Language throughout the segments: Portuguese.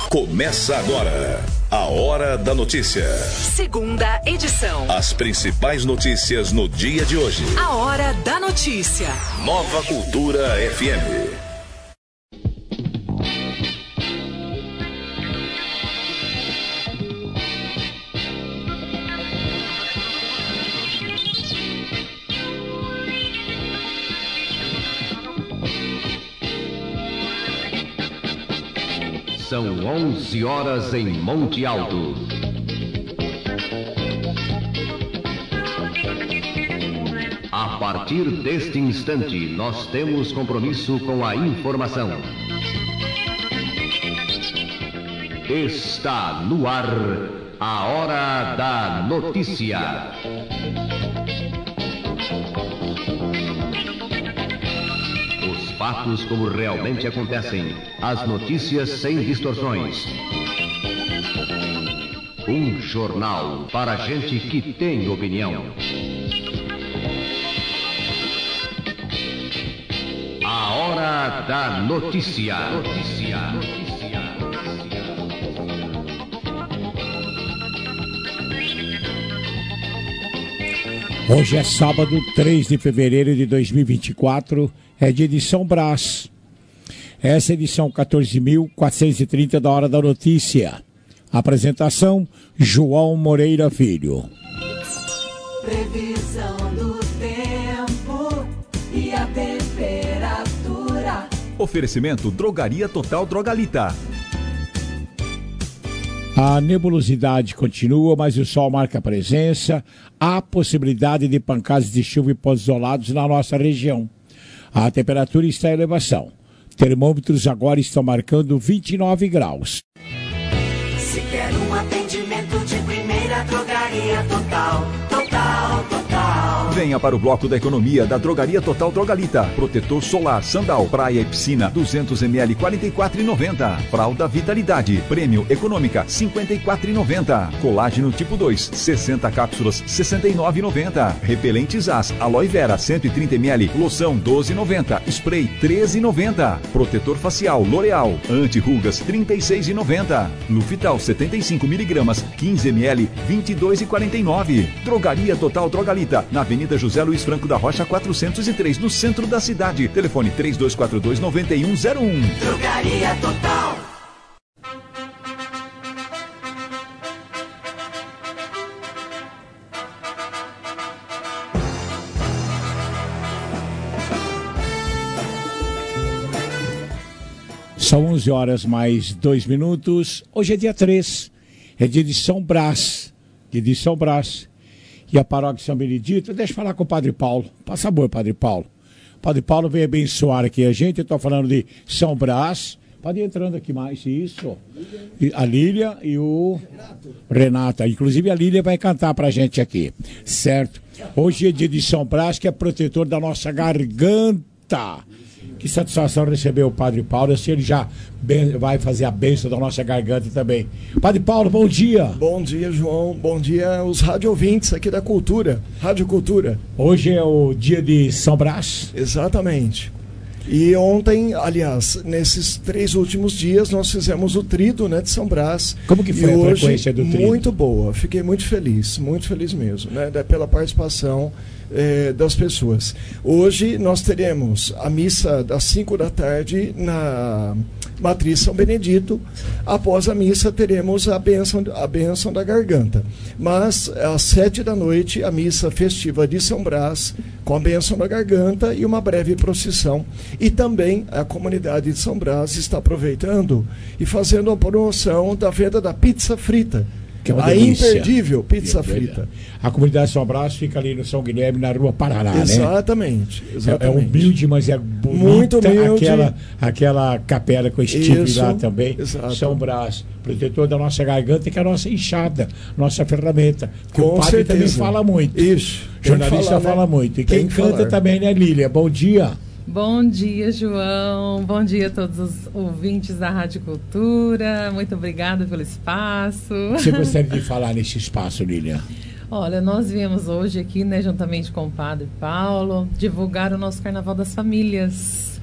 Começa agora a Hora da Notícia. Segunda edição. As principais notícias no dia de hoje. A Hora da Notícia. Nova Cultura FM. São 11 horas em Monte Alto. A partir deste instante, nós temos compromisso com a informação. Está no ar a Hora da Notícia. Fatos como realmente acontecem, as notícias sem distorções. Um jornal para gente que tem opinião. A Hora da Notícia. Hoje é sábado, 3 de fevereiro de 2024, é de edição Brás. Essa é a edição 14.430 da Hora da Notícia. Apresentação, João Moreira Filho. Previsão do tempo e a temperatura. Oferecimento Drogaria Total Drogalita. A nebulosidade continua, mas o sol marca presença. Há possibilidade de pancadas de chuva e pontos isolados na nossa região. A temperatura está em elevação. Termômetros agora estão marcando 29 graus. Se quer um atendimento de primeira, Drogaria Total. Venha para o bloco da economia da Drogaria Total Drogalita. Protetor solar, sandal, praia e piscina, 200 ml, R$ 44,90. Fralda Vitalidade, prêmio econômica, R$ 54,90. Colágeno tipo 2, 60 cápsulas, R$ 69,90. Repelente Zaz, aloe vera, 130 ml, loção, R$ 12,90. Spray, R$ 13,90. Protetor facial, L'Oreal, anti-rugas, R$ 36,90. Lufital, 75 mg, 15 ml, R$ 22,49. Drogaria Total Drogalita, na Avenida José Luiz Franco da Rocha 403, no centro da cidade. Telefone 3242-9101. Drogaria Total. São 11 horas mais 2 minutos. Hoje é dia 3. É de edição Brás. E a paróquia São Benedito, deixa eu falar com o Padre Paulo. Passa a boa, Padre Paulo. O Padre Paulo veio abençoar aqui a gente. Eu estou falando de São Brás. Pode ir entrando aqui mais, isso. A Lília e o Renato. Inclusive a Lília vai cantar pra gente aqui, certo? Hoje é dia de São Brás, que é protetor da nossa garganta. Que satisfação receber o Padre Paulo. Assim ele já vai fazer a bênção da nossa garganta também. Padre Paulo, bom dia. Bom dia, João. Bom dia aos rádio ouvintes aqui da Cultura, Rádio Cultura. Hoje é o dia de São Brás? Exatamente. E ontem, aliás, nesses 3 últimos dias, nós fizemos o Tríduo, né, de São Brás. Como que foi a frequência do Tríduo? Muito boa. Fiquei muito feliz mesmo, né, pela participação das pessoas. Hoje nós teremos a missa das 5 da tarde na Matriz São Benedito. Após a missa teremos a bênção da garganta. Mas às 7 da noite a missa festiva de São Brás com a bênção da garganta e uma breve procissão. E também a comunidade de São Brás está aproveitando e fazendo a promoção da venda da pizza frita. Que é uma a delícia. Imperdível pizza frita. A comunidade de São Brás fica ali no São Guilherme, na Rua Paraná, exatamente, né? Exatamente. É humilde, mas é bonita. Muito humilde. Aquela capela que eu estive lá também. Exato. São Brás, protetor da nossa garganta, que é a nossa enxada, nossa ferramenta. Que o padre também fala muito. Isso. O jornalista fala muito. E quem canta também, né, Lília? Bom dia. Bom dia, João. Bom dia a todos os ouvintes da Rádio Cultura. Muito obrigada pelo espaço. O que você gostaria de falar nesse espaço, Lília? Olha, nós viemos hoje aqui, né, juntamente com o Padre Paulo, divulgar o nosso Carnaval das Famílias.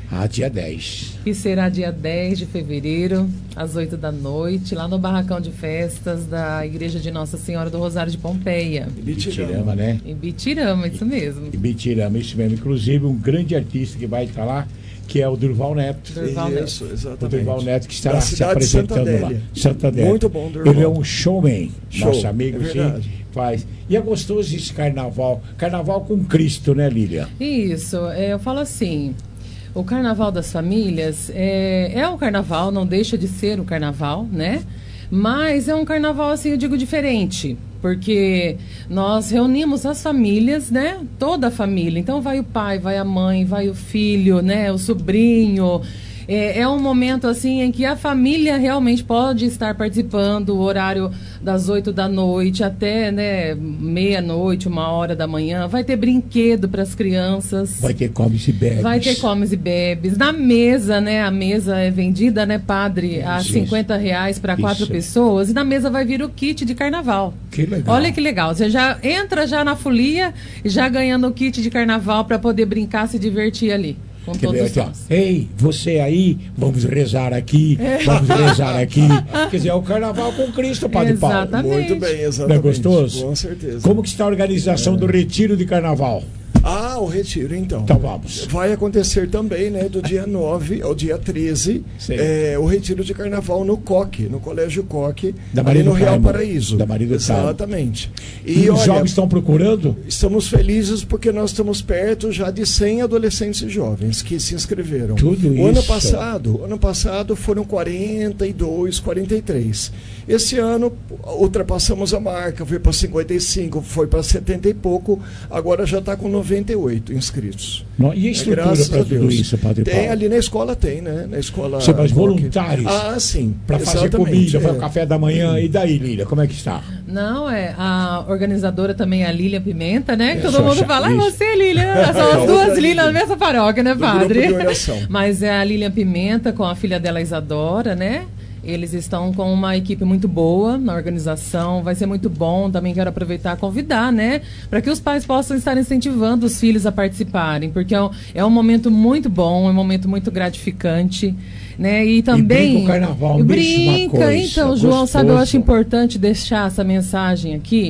Dia 10. Que será dia 10 de fevereiro, às 8 da noite, lá no Barracão de Festas da Igreja de Nossa Senhora do Rosário de Pompeia. Ibitirama, né? Ibitirama, isso mesmo. Ibitirama, isso mesmo. Inclusive, um grande artista que vai estar lá, que é o Durval Neto. Isso, exatamente. O Durval Neto que estará se cidade apresentando lá. Santa Adélia. Muito bom, Durval. Ele é um showman, nosso amigo, verdade. sim, faz. E é gostoso esse carnaval. Carnaval com Cristo, né, Lília? Isso, eu falo assim, o Carnaval das Famílias é um carnaval, não deixa de ser um carnaval, né? Mas é um carnaval, assim, eu digo, diferente. Porque nós reunimos as famílias, né? Toda a família. Então vai o pai, vai a mãe, vai o filho, né? O sobrinho. É um momento assim em que a família realmente pode estar participando, o horário das 8 da noite até, né, meia-noite, 1h da manhã. Vai ter brinquedo para as crianças. Vai ter comes e bebes. Vai ter comes e bebes. Na mesa, né? A mesa é vendida, né, padre, a R$50 para 4 pessoas. E na mesa vai vir o kit de carnaval. Que legal. Olha que legal. Você já entra já na folia, já ganhando o kit de carnaval para poder brincar, se divertir ali. Ei, você aí, vamos rezar aqui, vamos rezar aqui. Quer dizer, é o carnaval com Cristo, Padre Paulo. Muito bem, exatamente. Não é gostoso? Com certeza. Como que está a organização do retiro de carnaval? O retiro, então. Então vamos. Vai acontecer também, né, do dia 9 ao dia 13, o retiro de carnaval no Coque, no Colégio Coque, ali no Real Paraíso. Da Maria do Exatamente. E os jovens estão procurando? Estamos felizes porque nós estamos perto já de 100 adolescentes e jovens que se inscreveram. Tudo isso. Ano passado foram 42, 43. Esse ano ultrapassamos a marca, foi para 55, foi para 70 e pouco, agora já está com 98 inscritos. E a estrutura para tudo isso, Padre Paulo? Tem ali na escola, tem, né? Na escola. Você faz voluntários? Sim. Para fazer comida, para o café da manhã. E daí, Lília, como é que está? Não, a organizadora também é a Lília Pimenta, né? Que todo mundo fala, você, Lília. São as duas Lílias na mesma paróquia, né, padre? Mas é a Lília Pimenta com a filha dela, Isadora, né? Eles estão com uma equipe muito boa na organização, vai ser muito bom. Também quero aproveitar e convidar, né? Para que os pais possam estar incentivando os filhos a participarem, porque é um momento muito bom, é um momento muito gratificante, né? E também... E brinca o carnaval, brinca. Então, João, sabe, eu acho importante deixar essa mensagem aqui,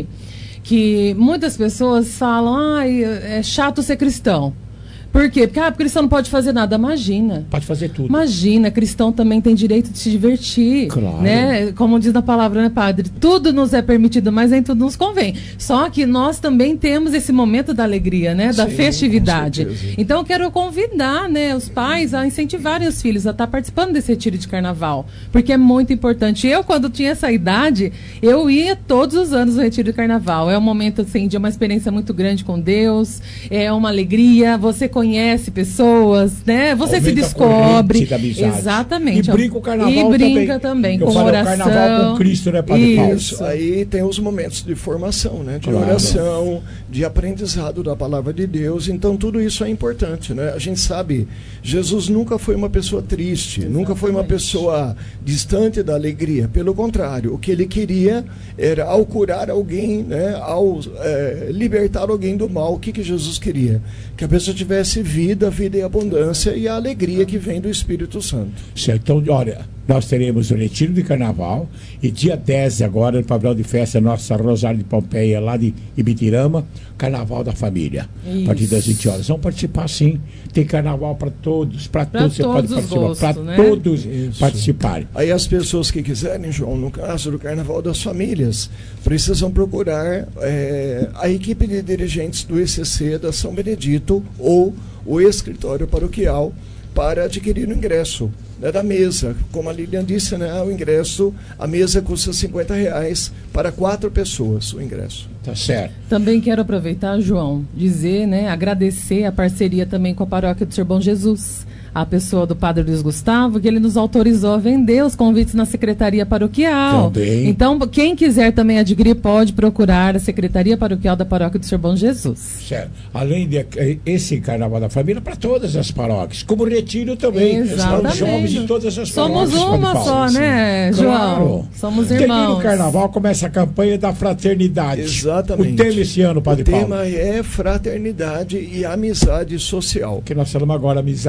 que muitas pessoas falam, é chato ser cristão. Por quê? Porque cristão não pode fazer nada. Imagina. Pode fazer tudo. Imagina, cristão também tem direito de se divertir. Claro. Né? Como diz na palavra, né, padre? Tudo nos é permitido, mas nem tudo nos convém. Só que nós também temos esse momento da alegria, né? Da festividade. Então, eu quero convidar, né, os pais a incentivarem os filhos a estar participando desse retiro de carnaval. Porque é muito importante. Eu, quando tinha essa idade, eu ia todos os anos no retiro de carnaval. É um momento, assim, de uma experiência muito grande com Deus. É uma alegria. Você conhece pessoas, né? Você aumenta, se descobre. Exatamente. E brinca o carnaval também com oração. O carnaval com Cristo, né, Padre Paulo? Isso. Aí tem os momentos de formação, né? De oração, de aprendizado da palavra de Deus. Então tudo isso é importante, né? A gente sabe, Jesus nunca foi uma pessoa triste, nunca foi uma pessoa distante da alegria. Pelo contrário, o que ele queria era, ao curar alguém, né? Ao libertar alguém do mal, o que Jesus queria? Que a pessoa tivesse vida e abundância e a alegria que vem do Espírito Santo. Certo. Então, olha, nós teremos o retiro de carnaval e dia 10 agora, no pavilhão de festa Nossa Rosário de Pompeia, lá de Ibitirama, Carnaval da Família. Isso. A partir das 20 horas. Vamos participar, sim. Tem carnaval para todos, você pode participar, para todos participarem. Aí as pessoas que quiserem, João, no caso do Carnaval das Famílias, precisam procurar a equipe de dirigentes do ECC da São Benedito ou o escritório paroquial para adquirir o ingresso, né, da mesa. Como a Lilian disse, né, o ingresso, a mesa custa R$50 para 4 pessoas, o ingresso. Tá certo. Também quero aproveitar, João, dizer, né, agradecer a parceria também com a Paróquia do Senhor Bom Jesus, a pessoa do Padre Luiz Gustavo, que ele nos autorizou a vender os convites na Secretaria Paroquial. Também. Então, quem quiser também adquirir, pode procurar a Secretaria Paroquial da Paróquia do Senhor Bom Jesus. Certo. Além de esse Carnaval da Família, para todas as paróquias. Como retiro também. Exatamente. Os jovens de todas as paróquias. Somos uma só, né, João? Claro. Somos irmãos. Termina o Carnaval, começa a campanha da fraternidade. Exatamente. O tema esse ano, Padre Paulo? O tema é fraternidade e amizade social. Que nós falamos agora, amizade é o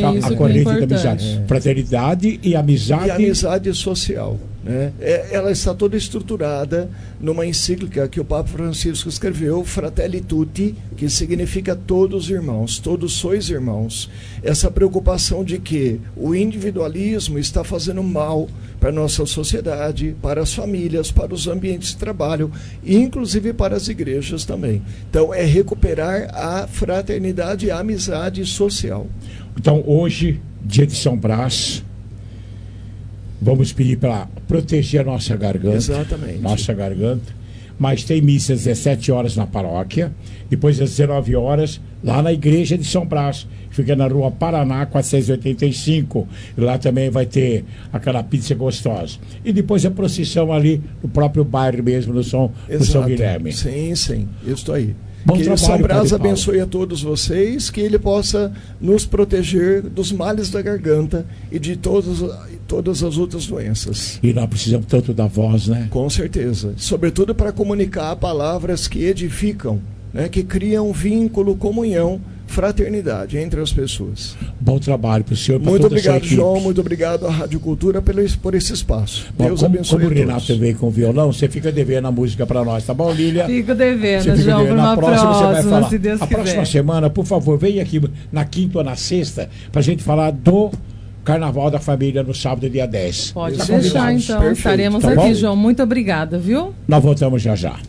a corrente da amizade. Fraternidade e amizade. E amizade social. Né? Ela está toda estruturada numa encíclica que o Papa Francisco escreveu, Fratelli Tutti, que significa todos irmãos, todos sois irmãos. Essa preocupação de que o individualismo está fazendo mal para a nossa sociedade, para as famílias, para os ambientes de trabalho, e inclusive para as igrejas também. Então, é recuperar a fraternidade e a amizade social. Então, hoje, dia de São Brás, vamos pedir para proteger a nossa garganta. Exatamente. Nossa garganta. Mas tem missa às 17 horas na paróquia, depois às 19 horas lá na igreja de São Brás, que fica na rua Paraná 485. E lá também vai ter aquela pizza gostosa. E depois a procissão ali no próprio bairro mesmo, no São Guilherme. Sim, isso aí. Bom que trabalho, São Brás Padre abençoe Paulo. a todos vocês, que ele possa nos proteger dos males da garganta e de todas as outras doenças. E nós precisamos tanto da voz, né? Com certeza. Sobretudo para comunicar palavras que edificam, né, que criam vínculo, comunhão, fraternidade entre as pessoas. Bom trabalho para o senhor. Muito obrigado, João. Muito obrigado à Rádio Cultura por esse espaço. Bom, Deus abençoe como o a Renato todos. veio com o violão, você fica devendo a música para nós, tá bom, Lília? Fico devendo, Você fica João, devendo. para uma Na próxima você vai falar. se Deus a quiser. próxima semana, por favor, venha aqui na quinta ou na sexta para a gente falar do Carnaval da Família no sábado, dia 10. Pode Tá deixar, combinado? então. Perfeito. Estaremos Tá aqui, bom? João. Muito obrigada, viu? Nós voltamos já já.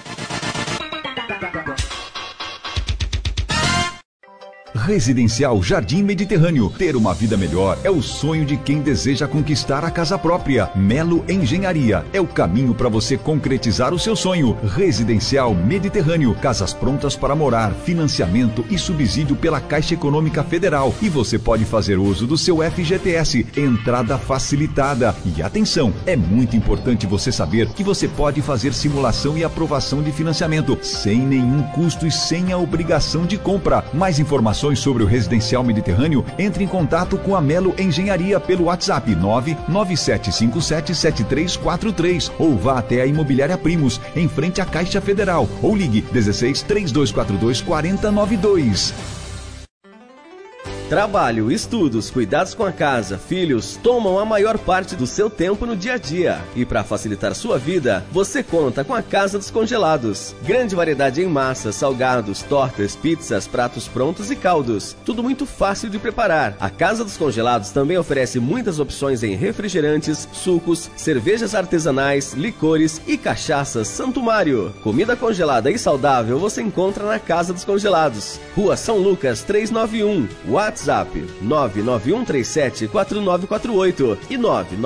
Residencial Jardim Mediterrâneo. Ter uma vida melhor é o sonho de quem deseja conquistar a casa própria. Melo Engenharia é o caminho para você concretizar o seu sonho. Residencial Mediterrâneo. Casas prontas para morar, financiamento e subsídio pela Caixa Econômica Federal. E você pode fazer uso do seu FGTS. Entrada facilitada. E atenção, é muito importante você saber que você pode fazer simulação e aprovação de financiamento sem nenhum custo e sem a obrigação de compra. Mais informações sobre o Residencial Mediterrâneo, entre em contato com a Melo Engenharia pelo WhatsApp 997577343 ou vá até a Imobiliária Primos, em frente à Caixa Federal, ou ligue 16 3242 4092. Trabalho, estudos, cuidados com a casa, filhos, tomam a maior parte do seu tempo no dia a dia. E para facilitar sua vida, você conta com a Casa dos Congelados. Grande variedade em massas, salgados, tortas, pizzas, pratos prontos e caldos. Tudo muito fácil de preparar. A Casa dos Congelados também oferece muitas opções em refrigerantes, sucos, cervejas artesanais, licores e cachaças Santo Mário. Comida congelada e saudável você encontra na Casa dos Congelados. Rua São Lucas 391. WhatsApp 991374948 e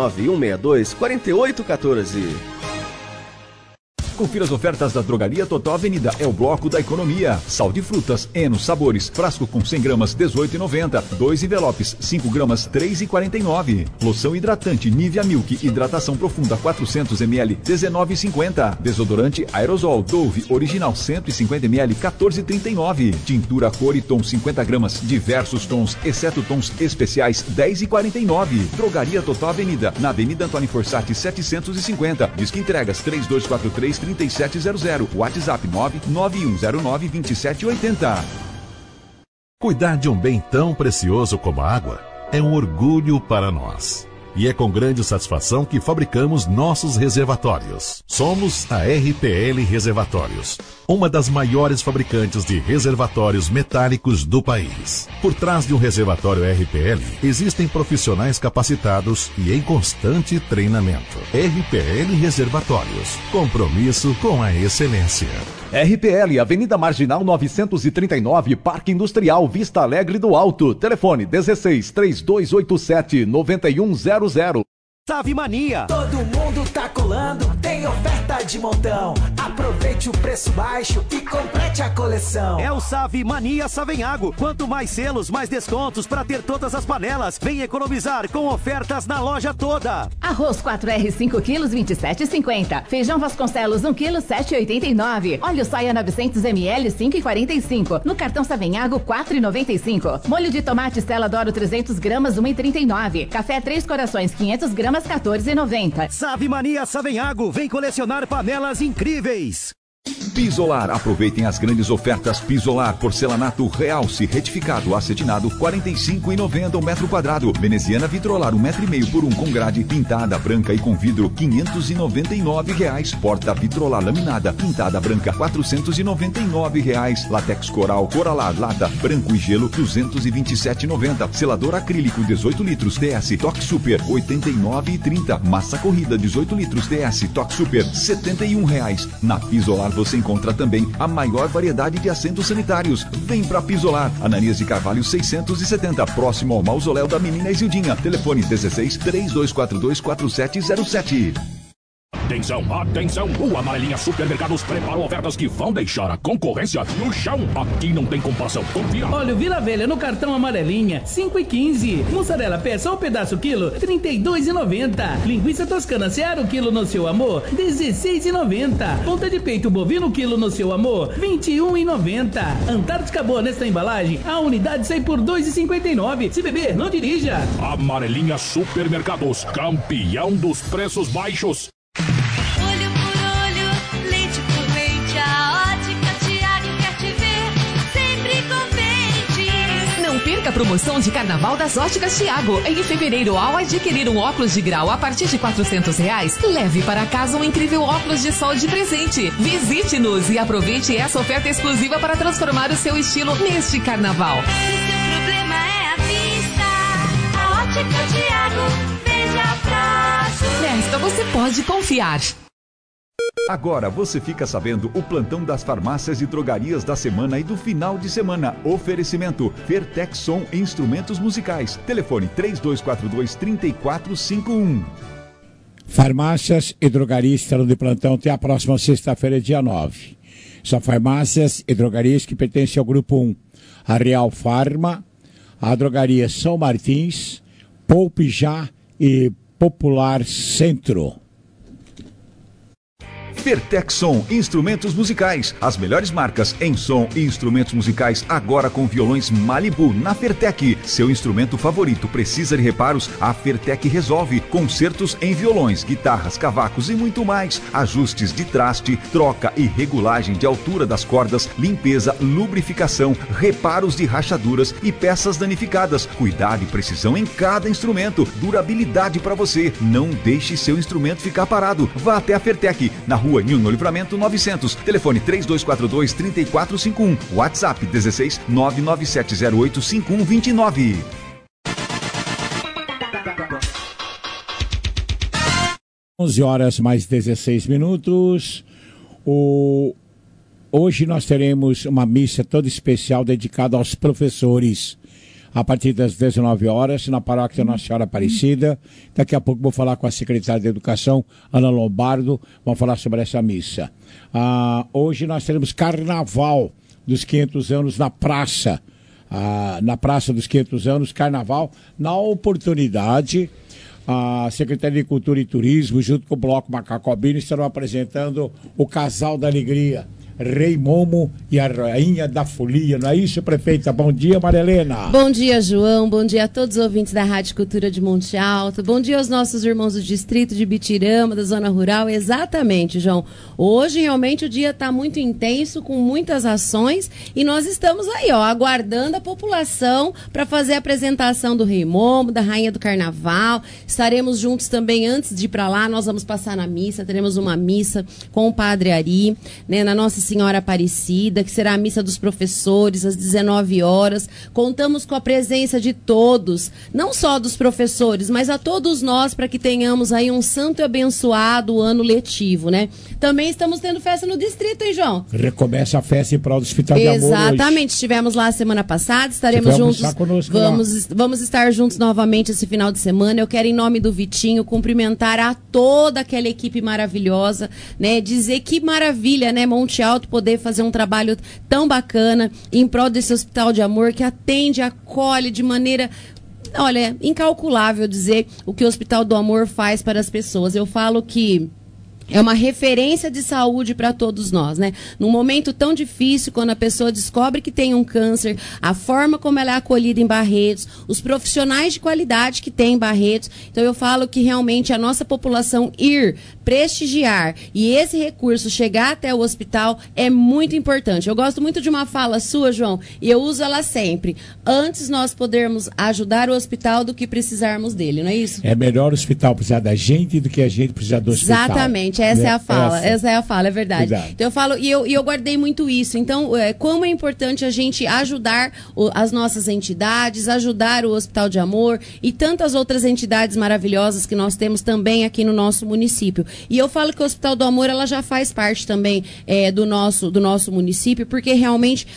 991624814. Confira as ofertas da Drogaria Total Avenida. É o bloco da economia. Sal de frutas, Eno Sabores. Frasco com 100 gramas, R$18,90. 2 envelopes, 5 gramas, R$3,49. Loção hidratante Nivea Milk. Hidratação profunda, 400 ml, R$19,50. Desodorante Aerosol Dove Original, 150 ml, R$14,39. Tintura Coriton, 50 gramas. Diversos tons, exceto tons especiais, R$10,49. Drogaria Total Avenida. Na Avenida Antônio Forsatti, 750. Disque entregas 3243-3700. WhatsApp 99109-2780. Cuidar de um bem tão precioso como a água é um orgulho para nós. E é com grande satisfação que fabricamos nossos reservatórios. Somos a RPL Reservatórios, uma das maiores fabricantes de reservatórios metálicos do país. Por trás de um reservatório RPL, existem profissionais capacitados e em constante treinamento. RPL Reservatórios, compromisso com a excelência. RPL, Avenida Marginal 939, Parque Industrial Vista Alegre do Alto. Telefone 16 3287 9100. Save Mania. Todo mundo tá colando, tem oferta de montão. Aproveite o preço baixo e complete a coleção. É o Save Mania Savenhago. Quanto mais selos, mais descontos para ter todas as panelas. Vem economizar com ofertas na loja toda. Arroz 4R 5 quilos, 27,50. Feijão Vasconcelos 1 quilo, 7,89. Óleo soia 900 ml, 5,45. No cartão Savenhago, 4,95. Molho de tomate Stella Doro 300 gramas, 1,39. Café Três Corações 500 gramas, R$14,90. Save Mania Savenhago, vem colecionar panelas incríveis. Pisolar, aproveitem as grandes ofertas Pisolar. Porcelanato Realce retificado acetinado, R$ 45,90 o metro quadrado. Veneziana Vitrolar, 1,5 m por 1 com grade, pintada branca e com vidro, R$ 599. Porta Vitrolar laminada, pintada branca, R$ 499. Latex Coral Coralar, lata, branco e gelo, R$ 227,90. Selador acrílico, 18 litros, TS Toque Super, R$ 89,30. Massa corrida, 18 litros, TS Toque Super, R$ 71,00. Na Pisolar você encontra também a maior variedade de assentos sanitários. Vem pra Pisolar, Ananias de Carvalho 670, próximo ao mausoléu da menina Isildinha. Telefone 16 3242 4707. Atenção, atenção! O Amarelinha Supermercados preparou ofertas que vão deixar a concorrência no chão. Aqui não tem comparação. Confia. Olha o Vila Velha no cartão Amarelinha, 5,15. Mussarela peça ou pedaço quilo, R$ 32,90. Linguiça toscana Seara o quilo no seu amor, R$ 16,90. Ponta de peito bovino quilo no seu amor, R$ 21,90. Antártica Boa nesta embalagem, a unidade sai por R$ 2,59. Se beber, não dirija. Amarelinha Supermercados, campeão dos preços baixos. Olho por olho, leite por leite, a Ótica Tiago quer te ver sempre contente. Não perca a promoção de carnaval das Óticas Tiago. Em fevereiro, ao adquirir um óculos de grau a partir de R$ 400, leve para casa um incrível óculos de sol de presente. Visite-nos e aproveite essa oferta exclusiva para transformar o seu estilo neste carnaval. Se seu problema é a vista, a Ótica Tiago, veja próximo. Nesta você pode confiar. Agora você fica sabendo o plantão das farmácias e drogarias da semana e do final de semana. Oferecimento Fertexson Instrumentos Musicais. Telefone 3242-3451. Farmácias e drogarias estarão de plantão até a próxima sexta-feira, dia 9. São farmácias e drogarias que pertencem ao Grupo 1. A Real Farma, a Drogaria São Martins, Poupe Já e Popular Centro. Fertexson Instrumentos Musicais. As melhores marcas em som e instrumentos musicais agora com violões Malibu na Fertec. Seu instrumento favorito precisa de reparos? A Fertec resolve. Concertos em violões, guitarras, cavacos e muito mais. Ajustes de traste, troca e regulagem de altura das cordas, limpeza, lubrificação, reparos de rachaduras e peças danificadas. Cuidado e precisão em cada instrumento. Durabilidade para você. Não deixe seu instrumento ficar parado. Vá até a Fertec, na Rua Nilno Livramento 900. Telefone 3242-3451. WhatsApp 16 99708 5129. Onze horas mais 16 minutos. Hoje nós teremos uma missa toda especial dedicada aos professores. A partir das 19 horas, na Paróquia Nossa Senhora Aparecida. Daqui a pouco vou falar com a secretária de Educação, Ana Lombardo, vamos falar sobre essa missa. Hoje nós teremos Carnaval dos 500 anos na praça. Na Praça dos 500 anos, Carnaval. Na oportunidade, a Secretaria de Cultura e Turismo, junto com o Bloco Macacobino, estarão apresentando o Casal da Alegria. Rei Momo e a Rainha da Folia, não é isso, prefeita? Bom dia, Maria Helena. Bom dia, João, bom dia a todos os ouvintes da Rádio Cultura de Monte Alto, bom dia aos nossos irmãos do distrito de Bitirama, da zona rural. Exatamente, João, hoje realmente o dia está muito intenso, com muitas ações, e nós estamos aí, aguardando a população para fazer a apresentação do Rei Momo, da Rainha do Carnaval. Estaremos juntos também antes de ir para lá, nós vamos passar na missa, teremos uma missa com o Padre Ari, né, na Nossa Senhora Aparecida, que será a missa dos professores às 19 horas. Contamos com a presença de todos, não só dos professores, mas a todos nós, para que tenhamos aí um santo e abençoado ano letivo, né? Também estamos tendo festa no distrito, hein, João? Recomeça a festa em prol do Hospital de Amor. Exatamente, estivemos lá semana passada, estaremos juntos. Vamos estar juntos novamente esse final de semana. Eu quero, em nome do Vitinho, cumprimentar a toda aquela equipe maravilhosa, né? Dizer que maravilha, né, Monte Alto, poder fazer um trabalho tão bacana em prol desse Hospital de Amor, que atende, acolhe de maneira, incalculável dizer o que o Hospital do Amor faz para as pessoas. Eu falo que é uma referência de saúde para todos nós, né? Num momento tão difícil, quando a pessoa descobre que tem um câncer, a forma como ela é acolhida em Barretos, os profissionais de qualidade que tem em Barretos. Então eu falo que realmente a nossa população ir prestigiar e esse recurso chegar até o hospital é muito importante. Eu gosto muito de uma fala sua, João, e eu uso ela sempre. Antes nós podermos ajudar o hospital do que precisarmos dele, não é isso? É melhor o hospital precisar da gente do que a gente precisar do hospital. Exatamente, essa é a fala, essa é a fala, é verdade. Verdade. Então eu falo, e eu guardei muito isso. Então, como é importante a gente ajudar as nossas entidades, ajudar o Hospital de Amor e tantas outras entidades maravilhosas que nós temos também aqui no nosso município. E eu falo que o Hospital do Amor, ela já faz parte também do nosso município, porque realmente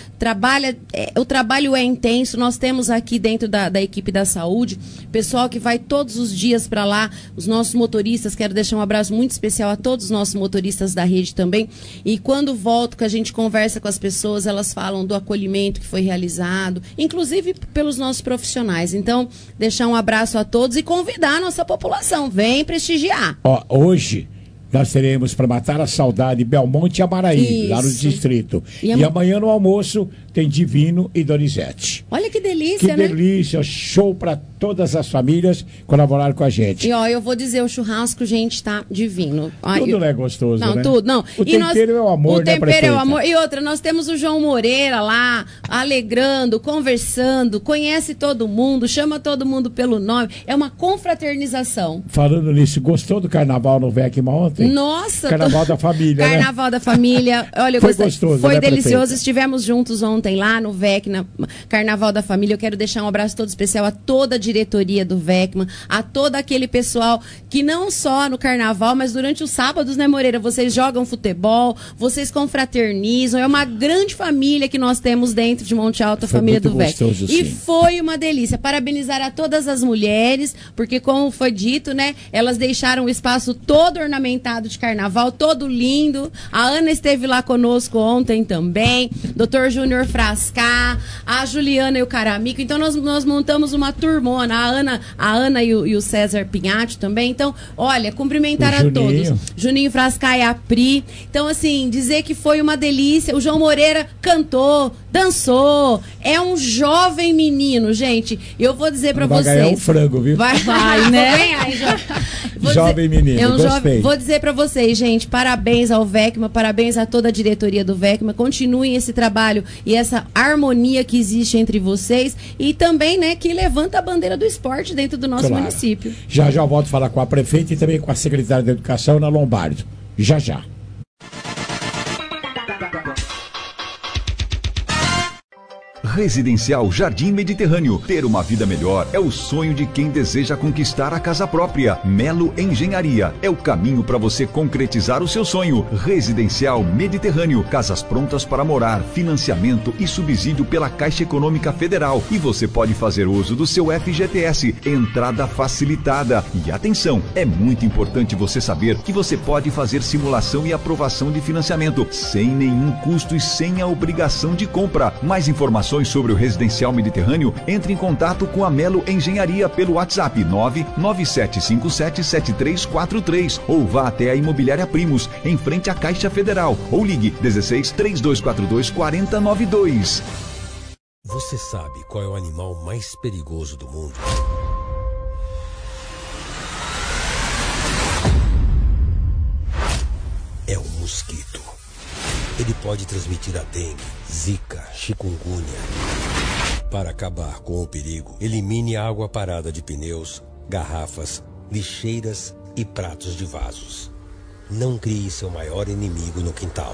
o trabalho é intenso. Nós temos aqui dentro da equipe da saúde, pessoal que vai todos os dias para lá, os nossos motoristas, quero deixar um abraço muito especial a todos os nossos motoristas da rede também. E quando volto, que a gente conversa com as pessoas, elas falam do acolhimento que foi realizado, inclusive pelos nossos profissionais. Então, deixar um abraço a todos e convidar a nossa população. Vem prestigiar. Ó, hoje nós teremos para matar a saudade Belmonte e Amaraí, lá no distrito. E amanhã no almoço tem Divino e Donizete. Olha que delícia, né? Que delícia, show para todas as famílias colaborar com a gente. E ó, eu vou dizer, o churrasco, gente, tá divino. Tudo é gostoso, não, né? Tudo, não. O tempero é o amor, né, O tempero é o amor. E outra, nós temos o João Moreira lá, alegrando, conversando, conhece todo mundo, chama todo mundo pelo nome. É uma confraternização. Falando nisso, gostou do carnaval no Vecma ontem? Nossa! Carnaval da família, Carnaval né? da família. Olha, eu foi gostoso, foi né, delicioso. prefeita? Estivemos juntos ontem lá no Vecma, Carnaval da Família. Eu quero deixar um abraço todo especial a toda a diretoria do Vecma, a todo aquele pessoal que não só no Carnaval, mas durante os sábados, né, Moreira? Vocês jogam futebol, vocês confraternizam. É uma grande família que nós temos dentro de Monte Alto, a família do Vecma. E foi uma delícia. Parabenizar a todas as mulheres, porque como foi dito, né, elas deixaram o espaço todo ornamentado de carnaval, todo lindo. A Ana esteve lá conosco ontem também, Dr. Júnior Frascar, a Juliana e o Caramico. Então nós montamos uma turmona, a Ana e o César Pinhatti também. Então, olha, cumprimentar a todos. Juninho Frascar e a Pri. Então, assim, dizer que foi uma delícia. O João Moreira cantou, dançou. É um jovem menino, gente. Eu vou dizer pra vocês. Vai ganhar um frango, viu? Vai, né? Vou ganhar, jovem menino, gostei. Vou dizer pra vocês, gente, parabéns ao Vecma, parabéns a toda a diretoria do Vecma. Continuem esse trabalho e essa harmonia que existe entre vocês e também, né, que levanta a bandeira do esporte dentro do nosso município. Já volto a falar com a prefeita e também com a secretária da Educação, Ana Lombardo. Já. Residencial Jardim Mediterrâneo. Ter uma vida melhor é o sonho de quem deseja conquistar a casa própria. Melo Engenharia é o caminho para você concretizar o seu sonho. Residencial Mediterrâneo. Casas prontas para morar, financiamento e subsídio pela Caixa Econômica Federal. E você pode fazer uso do seu FGTS. Entrada facilitada. E atenção, é muito importante você saber que você pode fazer simulação e aprovação de financiamento sem nenhum custo e sem a obrigação de compra. Mais informações sobre o Residencial Mediterrâneo, entre em contato com a Melo Engenharia pelo WhatsApp 997577343 ou vá até a Imobiliária Primos, em frente à Caixa Federal, ou ligue 16 3242 4092. Você sabe qual é o animal mais perigoso do mundo? É o mosquito. Ele pode transmitir a dengue, zika, chikungunya. Para acabar com o perigo, elimine a água parada de pneus, garrafas, lixeiras e pratos de vasos. Não crie seu maior inimigo no quintal.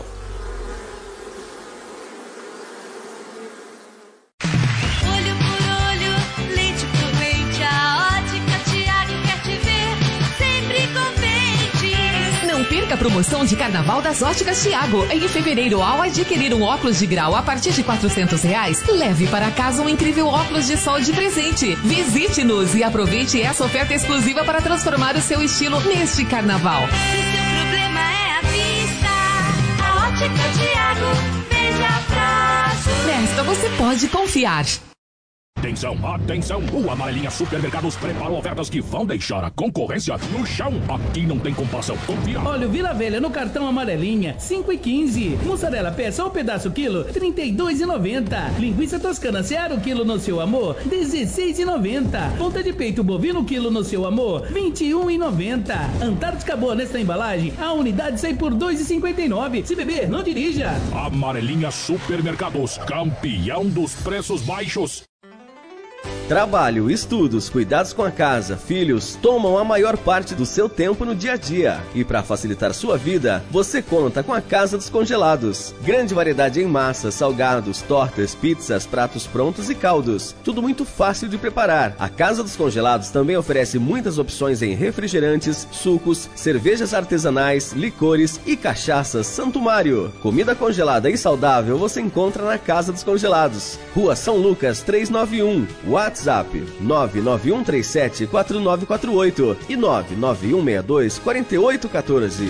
Olho por olho, lente por lente, a Ótica Thiago quer te ver sempre contente. Não perca a promoção de Carnaval das Óticas Thiago. Em fevereiro, ao adquirir um óculos de grau a partir de R$400, leve para casa um incrível óculos de sol de presente. Visite-nos e aproveite essa oferta exclusiva para transformar o seu estilo neste Carnaval. Se seu problema é a vista, a Ótica Thiago, veja prazo. Nesta você pode confiar. Atenção, atenção! O Amarelinha Supermercados preparou ofertas que vão deixar a concorrência no chão. Aqui não tem comparação. Confira. Óleo Vila Velha no cartão Amarelinha, 5,15. Mussarela peça ou pedaço quilo, 32,90. Linguiça toscana Seara quilo no seu amor, 16,90. Ponta de peito bovino quilo no seu amor, 21,90. Antártica Boa nesta embalagem, a unidade sai por 2,59. Se beber, não dirija. Amarelinha Supermercados, campeão dos preços baixos. Trabalho, estudos, cuidados com a casa, filhos, tomam a maior parte do seu tempo no dia a dia. E para facilitar sua vida, você conta com a Casa dos Congelados. Grande variedade em massas, salgados, tortas, pizzas, pratos prontos e caldos. Tudo muito fácil de preparar. A Casa dos Congelados também oferece muitas opções em refrigerantes, sucos, cervejas artesanais, licores e cachaças Santo Mário. Comida congelada e saudável você encontra na Casa dos Congelados. Rua São Lucas 391. WhatsApp 991374948 e 991624814.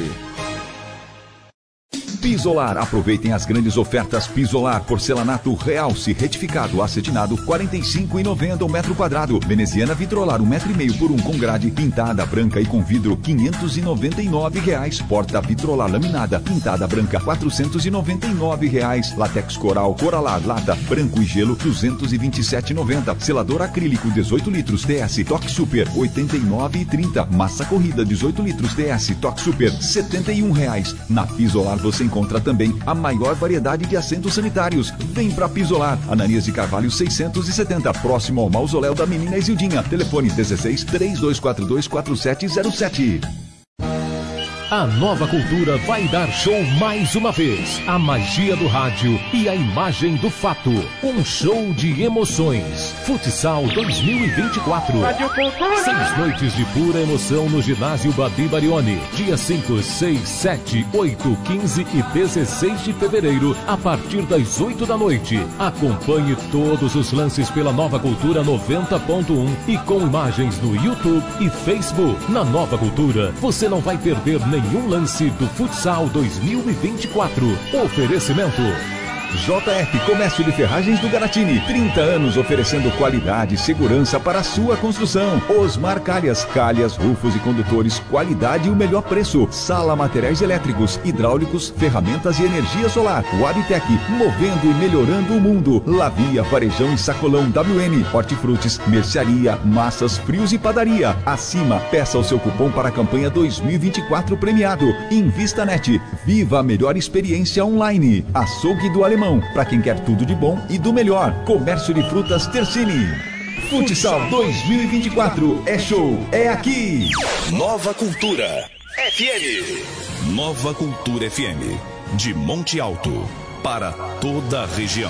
Pisolar, aproveitem as grandes ofertas Pisolar, porcelanato Realce, retificado, acetinado, R$ 45,90 o metro quadrado. Veneziana Vitrolar, 1,5 metro por 1 com grade, pintada branca e com vidro, R$ 599. Porta Vitrolar laminada, pintada branca, R$ 499. Latex Coral, Coralar, lata, branco e gelo, R$ 227,90. Selador acrílico, 18 litros, TS, Toque Super, R$ 89,30. Massa corrida, 18 litros, TS, Toque Super, R$ 71,00. Na Pisolar você encontra também a maior variedade de assentos sanitários. Vem pra Pisolar, Ananias de Carvalho 670, próximo ao Mausoléu da Menina Isildinha. Telefone 16 3242 4707. A Nova Cultura vai dar show mais uma vez. A magia do rádio e a imagem do fato. Um show de emoções. Futsal 2024. 6 noites de pura emoção no ginásio Babi Barioni. Dia 5, 6, 7, 8, 15 e 16 de fevereiro, a partir das 8 da noite. Acompanhe todos os lances pela Nova Cultura 90.1 e com imagens no YouTube e Facebook. Na Nova Cultura, você não vai perder nenhum lance do Futsal 2024. Oferecimento JF Comércio de Ferragens do Garatini, 30 anos oferecendo qualidade e segurança para a sua construção. Osmar Calhas, rufos e condutores, qualidade e o melhor preço. Sala Materiais Elétricos, Hidráulicos, Ferramentas e Energia Solar. Wabitec, movendo e melhorando o mundo. Lavia, Varejão e Sacolão WN, Hortifrutis, Mercearia, Massas, Frios e Padaria. Acima, peça o seu cupom para a campanha 2024 premiado. InvistaNet, viva a melhor experiência online. Açougue do Alemão, para quem quer tudo de bom e do melhor. Comércio de Frutas Tercini. Futsal 2024 é show, é aqui. Nova Cultura FM. Nova Cultura FM. De Monte Alto para toda a região.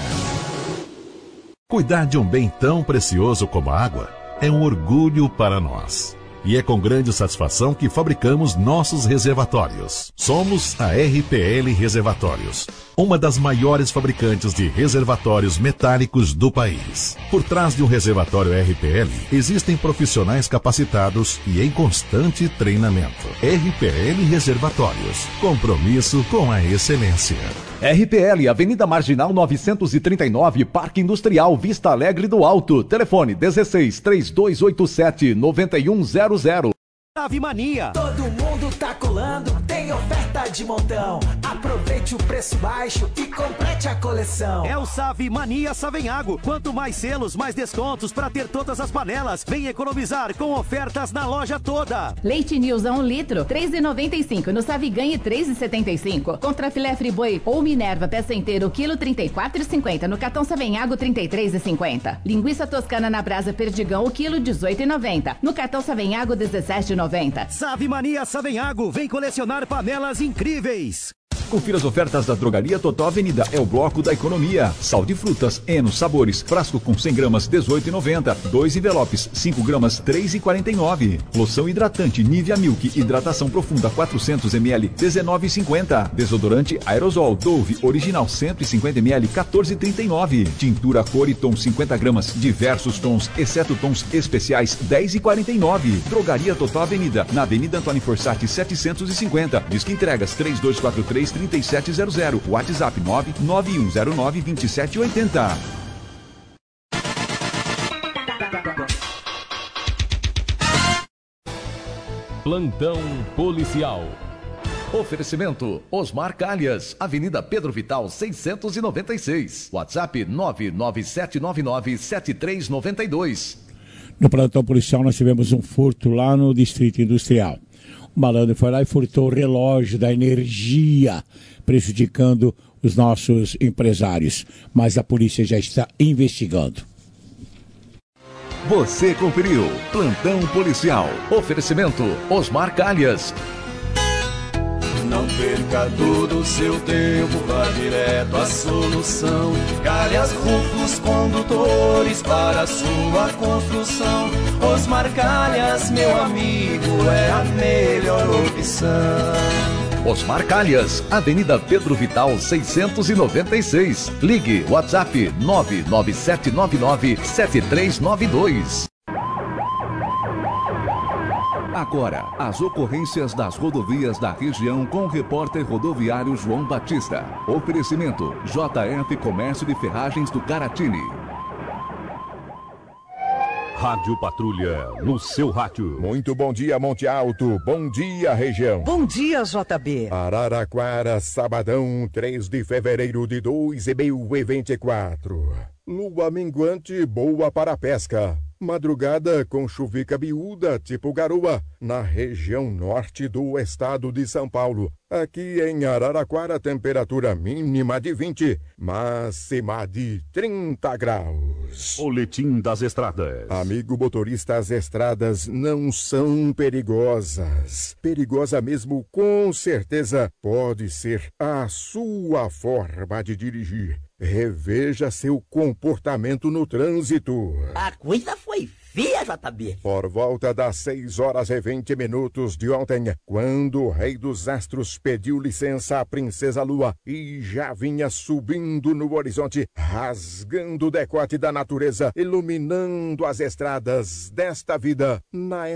Cuidar de um bem tão precioso como a água é um orgulho para nós. E é com grande satisfação que fabricamos nossos reservatórios. Somos a RPL Reservatórios, uma das maiores fabricantes de reservatórios metálicos do país. Por trás de um reservatório RPL, existem profissionais capacitados e em constante treinamento. RPL Reservatórios, compromisso com a excelência. RPL, Avenida Marginal 939, Parque Industrial Vista Alegre do Alto. Telefone 16 3287 9100. Ave Mania. Todo mundo tá colando, tem oferta de montão. Aproveite o preço baixo e complete a coleção. É o Save Mania Savenhago. Quanto mais selos, mais descontos para ter todas as panelas. Vem economizar com ofertas na loja toda. Leite News a 1 litro, R$ 3,95. No Saviganhe, R$ 3,75. Contra filé friboi ou Minerva peça inteira, o quilo R$ 34,50. No Catão Savenhago, R$ 33,50. Linguiça toscana na brasa Perdigão, o quilo R$ 18,90. No Cartão Savenhago, R$ 17,90. Save Mania Savenhago, vem colecionar panelas incríveis. Confira as ofertas da Drogaria Total Avenida. É o bloco da economia. Sal de frutas, Eno Sabores, frasco com 100 gramas, R$ 18,90. 2 envelopes, 5 gramas, R$ 3,49. Loção hidratante Nivea Milk, hidratação profunda, 400 ml, R$ 19,50. Desodorante Aerosol Dove Original, 150 ml, R$ 14,39. Tintura Coriton, 50 gramas, diversos tons, exceto tons especiais, R$ 10,49. Drogaria Total Avenida, na Avenida Antônio Forsatti, 750. Disque entregas 3243 3700, WhatsApp 991092780. Plantão policial. Oferecimento Osmar Calhas, Avenida Pedro Vital 696, WhatsApp 997997392. No plantão policial nós tivemos um furto lá no Distrito Industrial. O malandro foi lá e furtou o relógio da energia, prejudicando os nossos empresários. Mas a polícia já está investigando. Você conferiu Plantão Policial. Oferecimento Osmar Calhas. Não perca todo o seu tempo, vá direto à solução. Calhas Rufos Condutores para a sua construção. Osmar Calhas, meu amigo, é a melhor opção. Osmar Calhas, Avenida Pedro Vital 696. Ligue WhatsApp 997997392. Agora, as ocorrências das rodovias da região com o repórter rodoviário João Batista. Oferecimento JF Comércio de Ferragens do Caratini. Rádio Patrulha, no seu rádio. Muito bom dia, Monte Alto. Bom dia, região. Bom dia, JB. Araraquara, sabadão, 3 de fevereiro de 2024. Lua minguante boa para a pesca. Madrugada com chuvica miúda, tipo garoa, na região norte do estado de São Paulo. Aqui em Araraquara, temperatura mínima de 20, máxima de 30 graus. Boletim das estradas. Amigo motorista, as estradas não são perigosas. Perigosa mesmo, com certeza, pode ser a sua forma de dirigir. Reveja seu comportamento no trânsito. A coisa foi feia, JB. Por volta das 6h20 de ontem, quando o Rei dos Astros pediu licença à Princesa Lua e já vinha subindo no horizonte, rasgando o decote da natureza, iluminando as estradas desta vida, na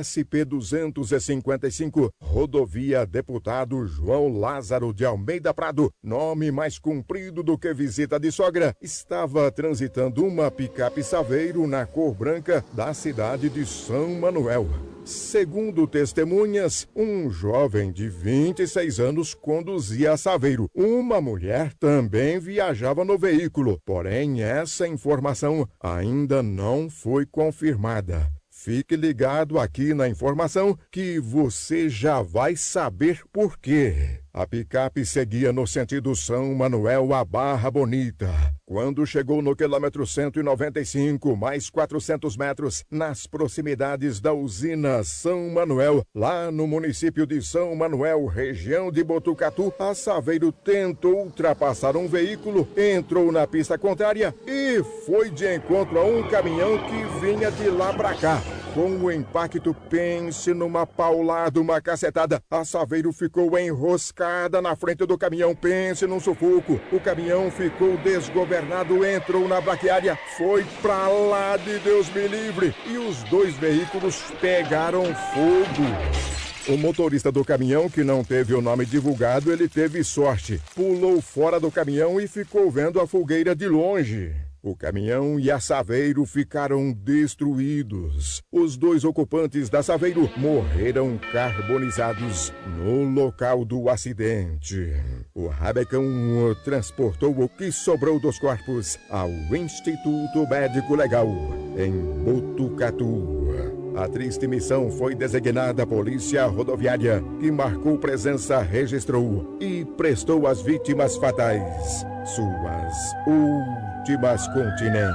SP-255, rodovia Deputado João Lázaro de Almeida Prado, nome mais comprido do que visita de sogra, estava transitando uma picape Saveiro na cor branca da cidade de São Manuel. Segundo testemunhas, um jovem de 26 anos conduzia a Saveiro. Uma mulher também viajava no veículo, porém essa informação ainda não foi confirmada. Fique ligado aqui na informação que você já vai saber por quê. A picape seguia no sentido São Manuel a Barra Bonita. Quando chegou no quilômetro 195, mais 400 metros, nas proximidades da usina São Manuel, lá no município de São Manuel, região de Botucatu, a Saveiro tentou ultrapassar um veículo, entrou na pista contrária e foi de encontro a um caminhão que vinha de lá pra cá. Com o impacto, pense numa paulada, uma cacetada. A Saveiro ficou enroscada na frente do caminhão, pense num sufoco. O caminhão ficou desgovernado, entrou na braquiária, foi pra lá de Deus me livre. E os dois veículos pegaram fogo. O motorista do caminhão, que não teve o nome divulgado, ele teve sorte. Pulou fora do caminhão e ficou vendo a fogueira de longe. O caminhão e a Saveiro ficaram destruídos. Os dois ocupantes da Saveiro morreram carbonizados no local do acidente. O Rabecão transportou o que sobrou dos corpos ao Instituto Médico Legal, em Botucatu. A triste missão foi designada Polícia Rodoviária, que marcou presença, registrou e prestou às vítimas fatais suas últimas continências.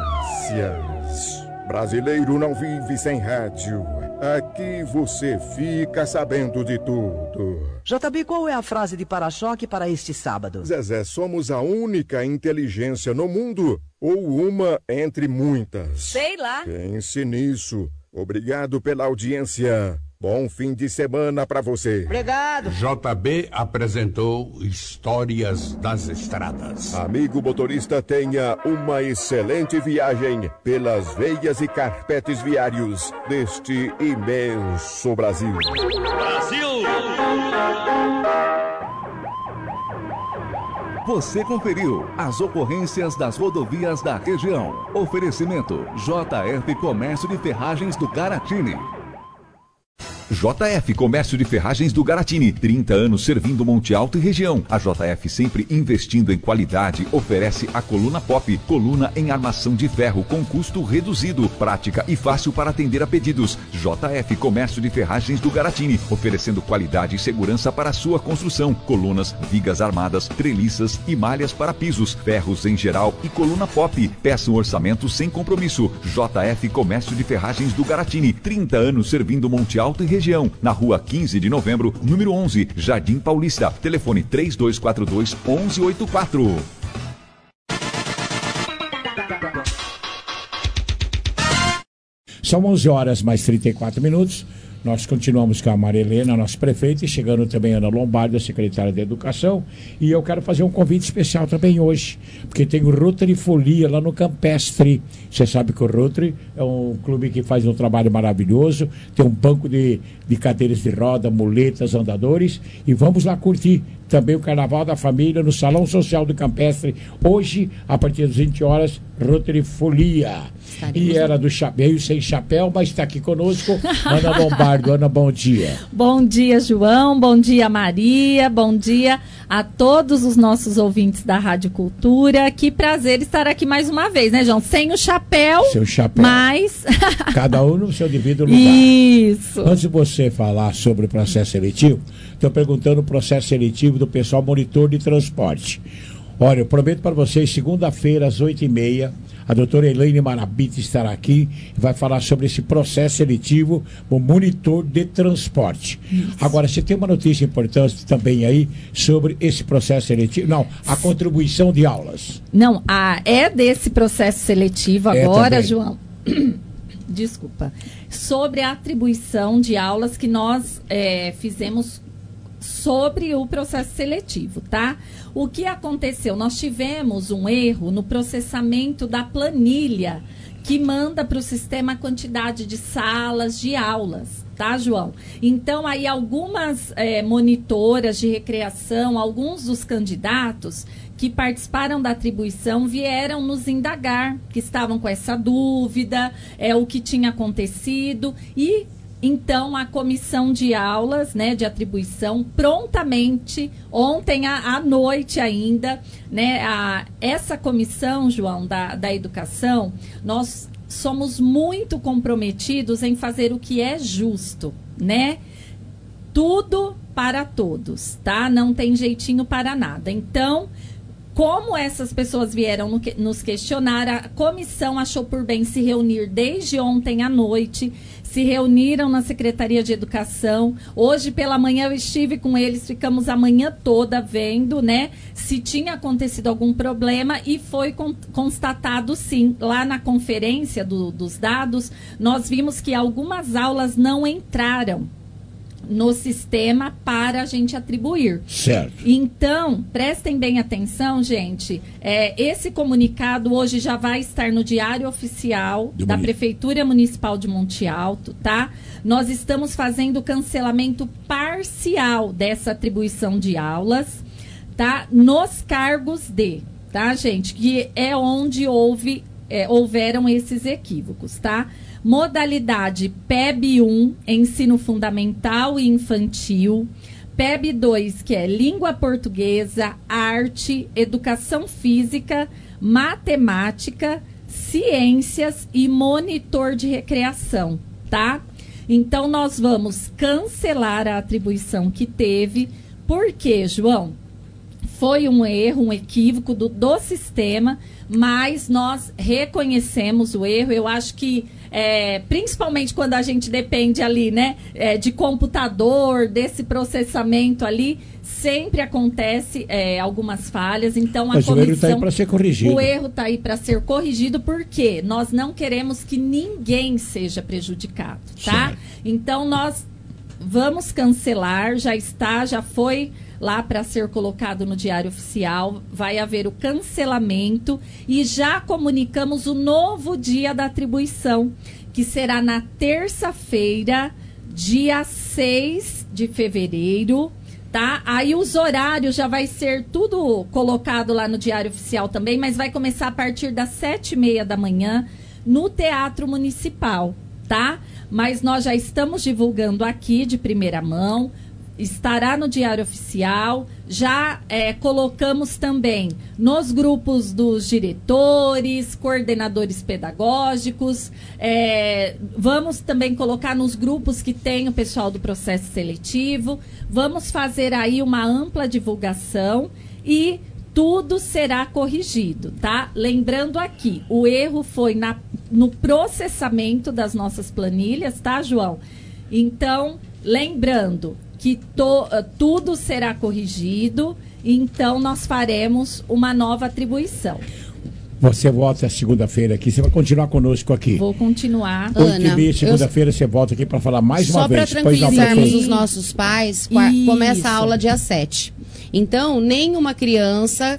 Brasileiro não vive sem rádio. Aqui você fica sabendo de tudo. JB, qual é a frase de para-choque para este sábado? Zezé, somos a única inteligência no mundo ou uma entre muitas? Sei lá. Pense nisso. Obrigado pela audiência. Bom fim de semana para você. Obrigado. JB apresentou Histórias das Estradas. Amigo motorista, tenha uma excelente viagem pelas veias e carpetes viários deste imenso Brasil. Brasil! Você conferiu as ocorrências das rodovias da região. Oferecimento JF Comércio de Ferragens do Caratini. JF Comércio de Ferragens do Garatini, 30 anos servindo Monte Alto e região. A JF, sempre investindo em qualidade, oferece a coluna pop, coluna em armação de ferro com custo reduzido, prática e fácil para atender a pedidos. JF Comércio de Ferragens do Garatini, oferecendo qualidade e segurança para a sua construção. Colunas, vigas armadas, treliças e malhas para pisos, ferros em geral e coluna pop. Peça um orçamento sem compromisso. JF Comércio de Ferragens do Garatini, 30 anos servindo Monte Alto e região. Na rua 15 de novembro, número 11, Jardim Paulista. Telefone 3242-1184. São 11 horas mais 34 minutos. Nós continuamos com a Maria Helena, nossa prefeita, e chegando também a Ana Lombardi, a secretária de Educação. E eu quero fazer um convite especial também hoje, porque tem o Rotary Folia lá no Campestre. Você sabe que o Rotary é um clube que faz um trabalho maravilhoso, tem um banco de cadeiras de roda, muletas, andadores, e vamos lá curtir também o Carnaval da Família no Salão Social do Campestre, hoje, a partir das 20 horas, Rotary Folia. E era do chapéu, sem chapéu, mas está aqui conosco, Ana Lombardi. Ana, bom dia. Bom dia, João, bom dia, Maria, bom dia a todos os nossos ouvintes da Rádio Cultura. Que prazer estar aqui mais uma vez, né, João? Sem o chapéu, mas... Cada um no seu devido lugar. Isso. Antes de você falar sobre o processo seletivo, estou perguntando o processo seletivo do pessoal monitor de transporte. Olha, eu prometo para vocês, segunda-feira, às 8h30, a doutora Elaine Marabita estará aqui e vai falar sobre esse processo seletivo, o monitor de transporte. Isso. Agora, você tem uma notícia importante também aí sobre esse processo seletivo? Não, a contribuição de aulas. Não, é desse processo seletivo agora, João. Desculpa. Sobre a atribuição de aulas que nós fizemos sobre o processo seletivo, tá? O que aconteceu? Nós tivemos um erro no processamento da planilha que manda para o sistema a quantidade de salas de aulas, tá, João? Então, aí algumas monitoras de recreação, alguns dos candidatos que participaram da atribuição vieram nos indagar, que estavam com essa dúvida, o que tinha acontecido, e então a comissão de aulas, né, de atribuição, prontamente, ontem à noite ainda, né, essa comissão, João, da educação, nós somos muito comprometidos em fazer o que é justo, né? Tudo para todos, tá? Não tem jeitinho para nada. Então, como essas pessoas vieram nos questionar, a comissão achou por bem se reunir desde ontem à noite, se reuniram na Secretaria de Educação. Hoje pela manhã eu estive com eles, ficamos a manhã toda vendo, né, se tinha acontecido algum problema, e foi constatado sim. Lá na conferência dos dados, nós vimos que algumas aulas não entraram no sistema para a gente atribuir. Certo. Então, prestem bem atenção, gente. Esse comunicado hoje já vai estar no Diário Oficial da Prefeitura Municipal de Monte Alto, tá? Nós estamos fazendo o cancelamento parcial dessa atribuição de aulas, tá? Nos cargos tá, gente? Que é onde houveram esses equívocos, tá? Modalidade PEB 1, ensino fundamental e infantil. PEB 2, que é língua portuguesa, arte, educação física, matemática, ciências e monitor de recreação, tá? Então, nós vamos cancelar a atribuição que teve. Por quê, João? Foi um erro, um equívoco do sistema, mas nós reconhecemos o erro. Eu acho que, principalmente quando a gente depende ali, né, de computador, desse processamento ali, sempre acontece algumas falhas. Então, mas o erro está aí para ser corrigido. O erro está aí para ser corrigido, porque nós não queremos que ninguém seja prejudicado, tá? Certo. Então, nós vamos cancelar, já foi lá para ser colocado no Diário Oficial, vai haver o cancelamento, e já comunicamos o novo dia da atribuição, que será na terça-feira, dia 6 de fevereiro, tá? Aí os horários já vai ser tudo colocado lá no Diário Oficial também, mas vai começar a partir das 7h30 da manhã no Teatro Municipal, tá? Mas nós já estamos divulgando aqui de primeira mão, estará no Diário Oficial, já colocamos também nos grupos dos diretores, coordenadores pedagógicos, vamos também colocar nos grupos que tem o pessoal do processo seletivo, vamos fazer aí uma ampla divulgação e tudo será corrigido, tá? Lembrando aqui, o erro foi no processamento das nossas planilhas, tá, João? Então, lembrando que tudo será corrigido, então nós faremos uma nova atribuição. Você volta segunda-feira aqui, você vai continuar conosco aqui. Vou continuar. Ana, segunda-feira você volta aqui para falar mais uma vez. Só para tranquilizarmos os nossos pais, começa a aula dia 7. Então, nenhuma criança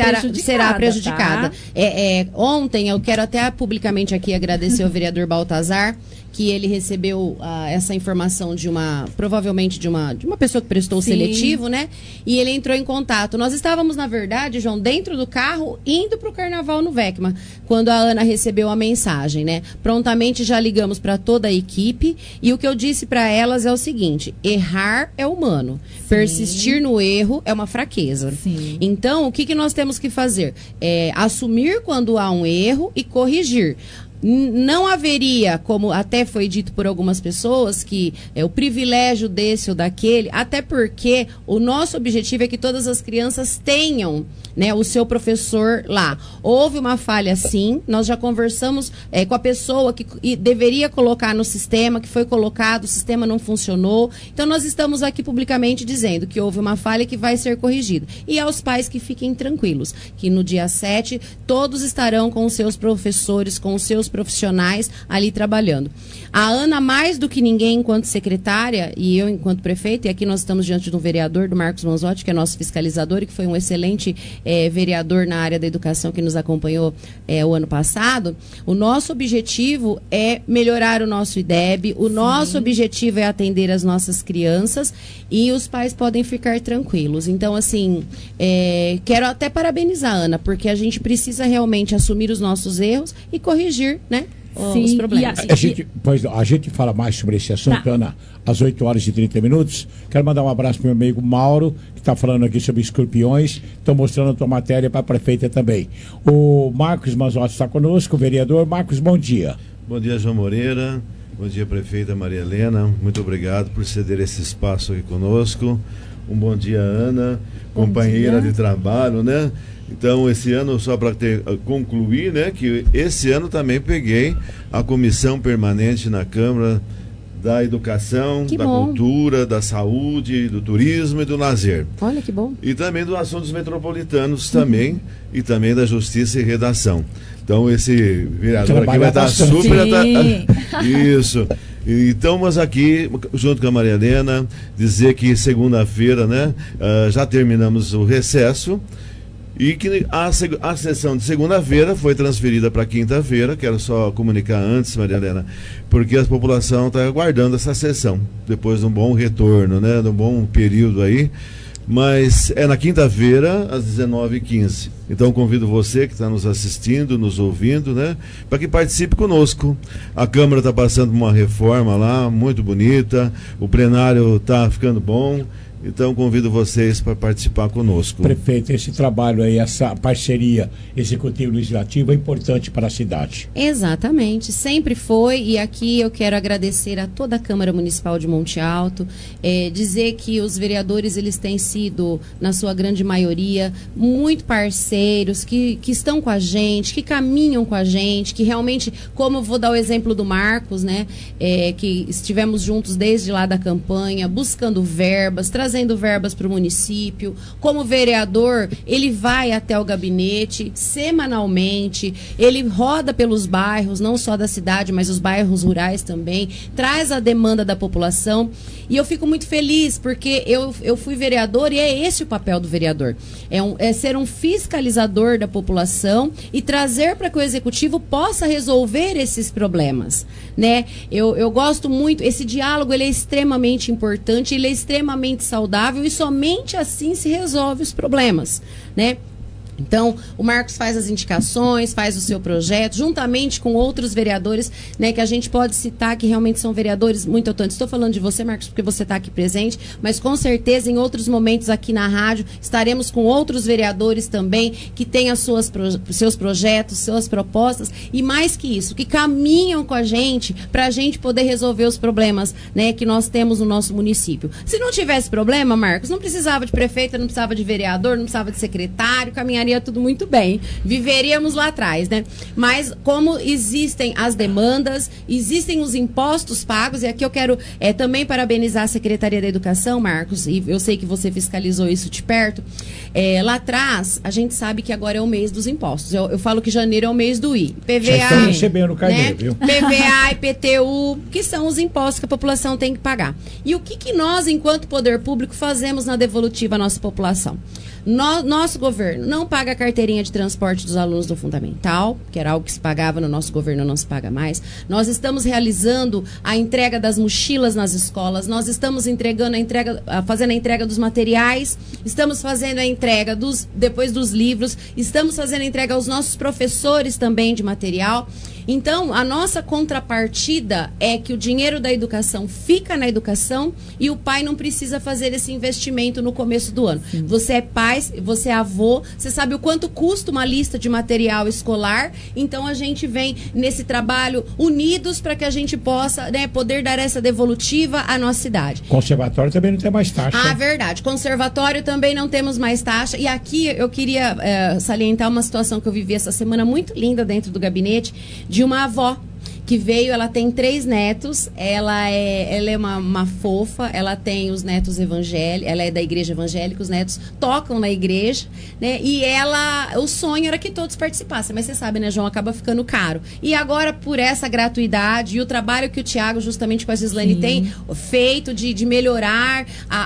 será prejudicada. Tá? Ontem, eu quero até publicamente aqui agradecer ao vereador Baltazar, que ele recebeu essa informação provavelmente de uma pessoa que prestou o seletivo, né? E ele entrou em contato. Nós estávamos, na verdade, João, dentro do carro, indo para o carnaval no Vecma, quando a Ana recebeu a mensagem, né? Prontamente já ligamos para toda a equipe e o que eu disse para elas é o seguinte: errar é humano, persistir no erro é uma fraqueza. Sim. Então, o que nós temos que fazer? Assumir quando há um erro e corrigir. Não haveria, como até foi dito por algumas pessoas, que o privilégio desse ou daquele, até porque o nosso objetivo é que todas as crianças tenham, né, o seu professor lá. Houve uma falha, sim, nós já conversamos com a pessoa que deveria colocar no sistema, que foi colocado, o sistema não funcionou. Então nós estamos aqui publicamente dizendo que houve uma falha que vai ser corrigida. E aos pais que fiquem tranquilos, que no dia 7 todos estarão com os seus professores, com os seus profissionais ali trabalhando. A Ana, mais do que ninguém, enquanto secretária, e eu enquanto prefeita, e aqui nós estamos diante de um vereador, do Marcos Manzotti, que é nosso fiscalizador e que foi um excelente vereador na área da educação que nos acompanhou o ano passado. O nosso objetivo é melhorar o nosso IDEB, o nosso objetivo é atender as nossas crianças e os pais podem ficar tranquilos. Então, assim, quero até parabenizar a Ana, porque a gente precisa realmente assumir os nossos erros e corrigir, né? Os problemas. A gente fala mais sobre esse assunto, Ana, às 8h30. Quero mandar um abraço para o meu amigo Mauro, que está falando aqui sobre escorpiões. Estou mostrando a tua matéria para a prefeita também. O Marcos Manzotti está conosco, o vereador. Marcos, bom dia. Bom dia, João Moreira. Bom dia, prefeita Maria Helena. Muito obrigado por ceder esse espaço aqui conosco. Um bom dia, Ana, companheira de trabalho, né? Então, esse ano, só para concluir, né, que esse ano também peguei a comissão permanente na Câmara da Educação, Cultura, da Saúde, do Turismo e do Lazer. Olha que bom. E também dos assuntos metropolitanos também, e também da Justiça e Redação. Então, esse vereador aqui vai estar super... Isso. Então, mas aqui, junto com a Maria Helena, dizer que segunda-feira, né, já terminamos o recesso, e que a sessão de segunda-feira foi transferida para quinta-feira. Quero só comunicar antes, Maria Helena, porque a população está aguardando essa sessão, depois de um bom retorno, né, de um bom período aí. Mas é na quinta-feira, às 19h15. Então convido você que está nos assistindo, nos ouvindo, né, para que participe conosco. A Câmara está passando por uma reforma lá, muito bonita, o plenário está ficando bom. Então, convido vocês para participar conosco. Prefeito, esse trabalho aí, essa parceria executivo-legislativa é importante para a cidade. Exatamente, sempre foi, e aqui eu quero agradecer a toda a Câmara Municipal de Monte Alto, dizer que os vereadores, eles têm sido, na sua grande maioria, muito parceiros, que estão com a gente, que caminham com a gente, que realmente, como eu vou dar o exemplo do Marcos, né, que estivemos juntos desde lá da campanha, buscando verbas, trazendo verbas para o município. Como vereador, ele vai até o gabinete semanalmente, ele roda pelos bairros, não só da cidade, mas os bairros rurais também, traz a demanda da população, e eu fico muito feliz, porque eu fui vereador, e é esse o papel do vereador, é ser um fiscalizador da população e trazer para que o executivo possa resolver esses problemas, né? Eu gosto muito, esse diálogo, ele é extremamente importante, ele é extremamente saudável, e somente assim se resolve os problemas, né? Então, o Marcos faz as indicações, faz o seu projeto, juntamente com outros vereadores, né, que a gente pode citar que realmente são vereadores muito atuantes. Estou falando de você, Marcos, porque você está aqui presente, mas com certeza em outros momentos aqui na rádio estaremos com outros vereadores também que têm seus projetos, suas propostas e mais que isso, que caminham com a gente para a gente poder resolver os problemas, né, que nós temos no nosso município. Se não tivesse problema, Marcos, não precisava de prefeito, não precisava de vereador, não precisava de secretário, caminharia tudo muito bem, viveríamos lá atrás, né? Mas como existem as demandas, existem os impostos pagos, e aqui eu quero também parabenizar a Secretaria da Educação, Marcos, e eu sei que você fiscalizou isso de perto. Lá atrás, a gente sabe que agora é o mês dos impostos. Eu falo que janeiro é o mês do IPVA. Já estão recebendo o carnê, né? viu? PVA, IPTU, que são os impostos que a população tem que pagar. E o que nós, enquanto poder público, fazemos na devolutiva à nossa população? Nosso governo não paga a carteirinha de transporte dos alunos do Fundamental, que era algo que se pagava no nosso governo, não se paga mais. Nós estamos realizando a entrega das mochilas nas escolas, nós estamos fazendo a entrega dos materiais, estamos fazendo a entrega depois dos livros, estamos fazendo a entrega aos nossos professores também de material. Então, a nossa contrapartida é que o dinheiro da educação fica na educação e o pai não precisa fazer esse investimento no começo do ano. Sim. Você é pai, você é avô, você sabe o quanto custa uma lista de material escolar, então a gente vem nesse trabalho unidos para que a gente possa, né, poder dar essa devolutiva à nossa cidade. Conservatório também não tem mais taxa. Ah, verdade. Conservatório também não temos mais taxa. E aqui eu queria salientar uma situação que eu vivi essa semana muito linda dentro do gabinete, de uma avó que veio, ela tem 3 netos, ela é uma fofa, ela tem os netos evangélicos, ela é da igreja evangélica, os netos tocam na igreja, né? E o sonho era que todos participassem, mas você sabe, né, João, acaba ficando caro. E agora, por essa gratuidade e o trabalho que o Thiago, justamente com a Gislaine, tem feito de melhorar,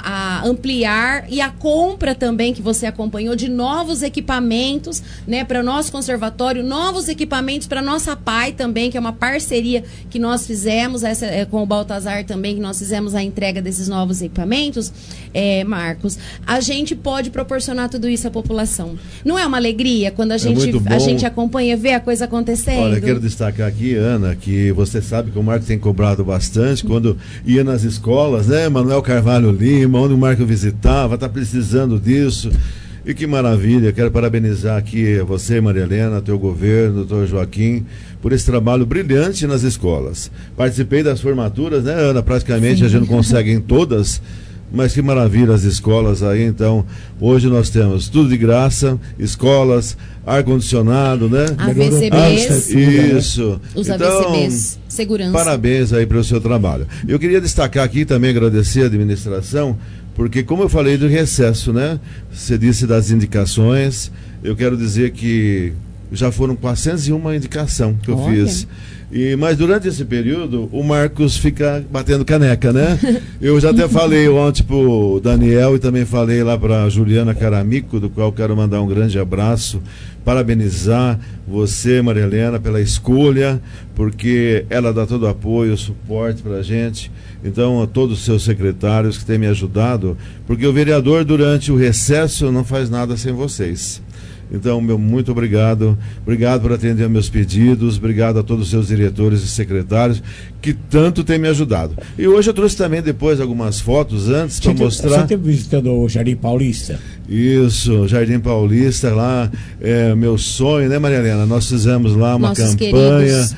a ampliar, e a compra também, que você acompanhou, de novos equipamentos, né, para o nosso conservatório, novos equipamentos para nossa PAI também, que é uma parceria que nós fizemos, com o Baltazar também, que nós fizemos a entrega desses novos equipamentos, Marcos, a gente pode proporcionar tudo isso à população. Não é uma alegria quando a gente acompanha, vê a coisa acontecendo? Olha, quero destacar aqui, Ana, que você sabe que o Marco tem cobrado bastante quando ia nas escolas, né? Manuel Carvalho Lima, onde o Marco visitava, está precisando disso. E que maravilha, quero parabenizar aqui você, Maria Helena, teu governo, doutor Joaquim, por esse trabalho brilhante nas escolas. Participei das formaturas, né, Ana? Praticamente a gente não consegue em todas, mas que maravilha as escolas aí. Então, hoje nós temos tudo de graça, escolas, ar-condicionado, né? AVCBs. Isso. Os então, AVCBs, segurança. Parabéns aí pelo seu trabalho. Eu queria destacar aqui também, agradecer a administração, porque como eu falei do recesso, né? Você disse das indicações, eu quero dizer que já foram 401 indicação que eu fiz. Mas durante esse período, o Marcos fica batendo caneca, né? Eu já até falei ontem pro Daniel e também falei lá pra Juliana Caramico, do qual quero mandar um grande abraço, parabenizar você, Maria Helena, pela escolha, porque ela dá todo o apoio, suporte pra gente. Então, a todos os seus secretários que têm me ajudado, porque o vereador, durante o recesso, não faz nada sem vocês. Então, muito obrigado. Obrigado por atender meus pedidos. Obrigado a todos os seus diretores e secretários que tanto têm me ajudado. E hoje eu trouxe também depois algumas fotos antes para mostrar. Você esteve visitando o Jardim Paulista? Isso, Jardim Paulista, lá é meu sonho, né, Maria Helena? Nós fizemos lá uma campanha queridos.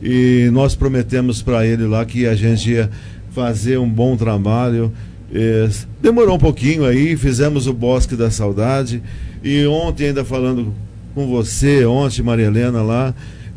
E nós prometemos para ele lá que a gente ia fazer um bom trabalho. Demorou um pouquinho aí, fizemos o Bosque da Saudade. E ontem, ainda falando com você, Maria Helena, lá,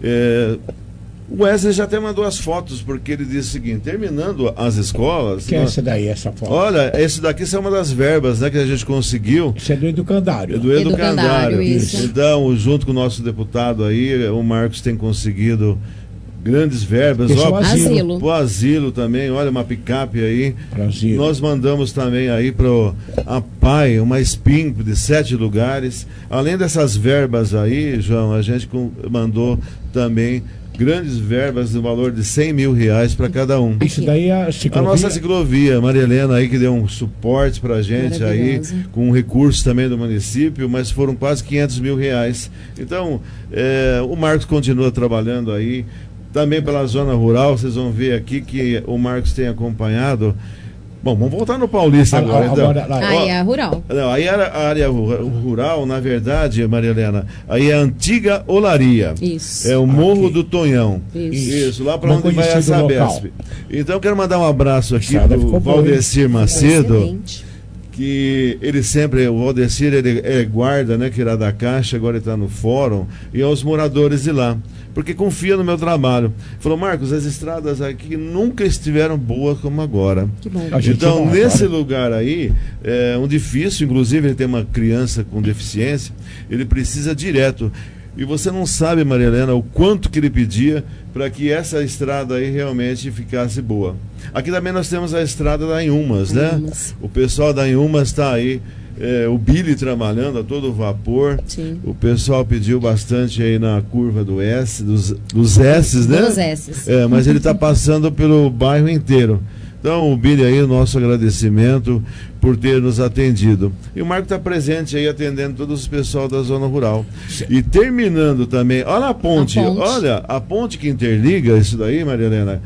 o Wesley já até mandou as fotos, porque ele disse o seguinte: terminando as escolas... Que é essa daí, essa foto? Olha, esse daqui é uma das verbas, né, que a gente conseguiu. Isso é do Educandário. É do Educandário. Isso. Então, junto com o nosso deputado aí, o Marcos tem conseguido grandes verbas. O asilo também, olha, uma picape aí. Nós mandamos também aí para a PAI uma SPIN de 7 lugares. Além dessas verbas aí, João, a gente mandou também grandes verbas no valor de R$100 mil para cada um. Isso daí é a ciclovia? A nossa ciclovia, Maria Helena aí que deu um suporte pra gente aí, com recursos também do município, mas foram quase R$500 mil. Então, o Marcos continua trabalhando aí, também pela zona rural, vocês vão ver aqui que o Marcos tem acompanhado. Bom, vamos voltar no Paulista agora, então. Aí é a rural. Não, aí era a área rural, na verdade, Maria Helena, aí é a antiga Olaria. Isso. É o Morro do Tonhão. Isso, lá para onde vai a Sabesp. Então, eu quero mandar um abraço aqui pro Valdecir Macedo, que ele sempre, o Valdecir, ele é guarda, né, que era da Caixa, agora ele está no fórum, e aos moradores de lá, porque confia no meu trabalho. Falou, Marcos, as estradas aqui nunca estiveram boas como agora. Que bom. Então, nesse lugar aí, é um difícil, inclusive ele tem uma criança com deficiência, ele precisa direto. E você não sabe, Maria Helena, o quanto que ele pedia para que essa estrada aí realmente ficasse boa. Aqui também nós temos a estrada da Inhumas, né? O pessoal da Inhumas está aí, o Billy trabalhando a todo vapor. Sim. O pessoal pediu bastante aí na curva do S, dos S's, né? Dos S's. Mas ele está passando pelo bairro inteiro. Então, o Billy aí, o nosso agradecimento por ter nos atendido. E o Marco está presente aí, atendendo todo o pessoal da zona rural. E terminando também, olha a ponte. Olha, a ponte que interliga isso daí, Maria Helena,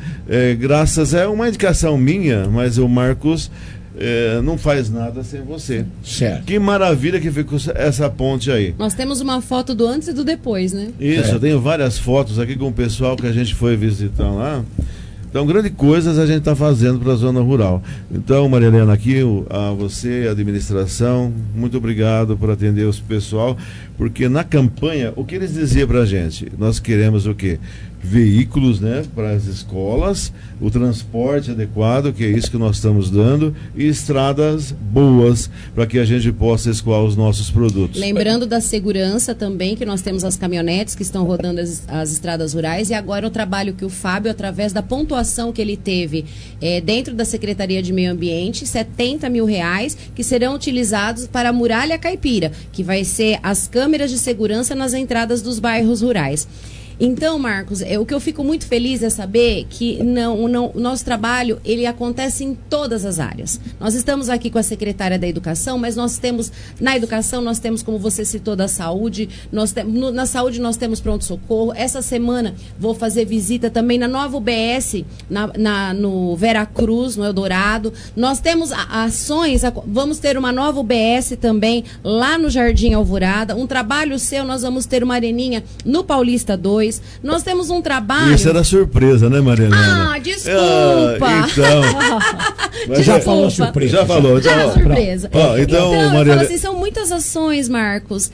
é uma indicação minha, mas o Marcos não faz nada sem você. Certo. Que maravilha que ficou essa ponte aí. Nós temos uma foto do antes e do depois, né? Isso, eu tenho várias fotos aqui com o pessoal que a gente foi visitar lá. Então, grandes coisas a gente está fazendo para a zona rural. Então, Maria Helena, aqui, a você, a administração, muito obrigado por atender o pessoal, porque na campanha, o que eles diziam para a gente? Nós queremos o quê? Veículos, né, para as escolas, o transporte adequado, que é isso que nós estamos dando, e estradas boas para que a gente possa escoar os nossos produtos. Lembrando da segurança também, que nós temos as caminhonetes que estão rodando as estradas rurais, e agora o trabalho que o Fábio, através da pontuação que ele teve dentro da Secretaria de Meio Ambiente, R$70 mil, que serão utilizados para a Muralha Caipira, que vai ser as câmeras de segurança nas entradas dos bairros rurais. Então, Marcos, o que eu fico muito feliz é saber que o nosso trabalho, ele acontece em todas as áreas. Nós estamos aqui com a secretária da Educação, mas nós temos, na Educação, nós temos, como você citou, da Saúde, na Saúde nós temos pronto-socorro. Essa semana vou fazer visita também na nova UBS, no Veracruz, no Eldorado. Nós temos ações, vamos ter uma nova UBS também lá no Jardim Alvorada. Um trabalho seu, nós vamos ter uma areninha no Paulista 2. Nós temos um trabalho... Isso era surpresa, né, Maria Helena? Desculpa! Então... Já falou surpresa. Já falou. Surpresa. Então, eu Maria... falo assim, são muitas ações, Marcos.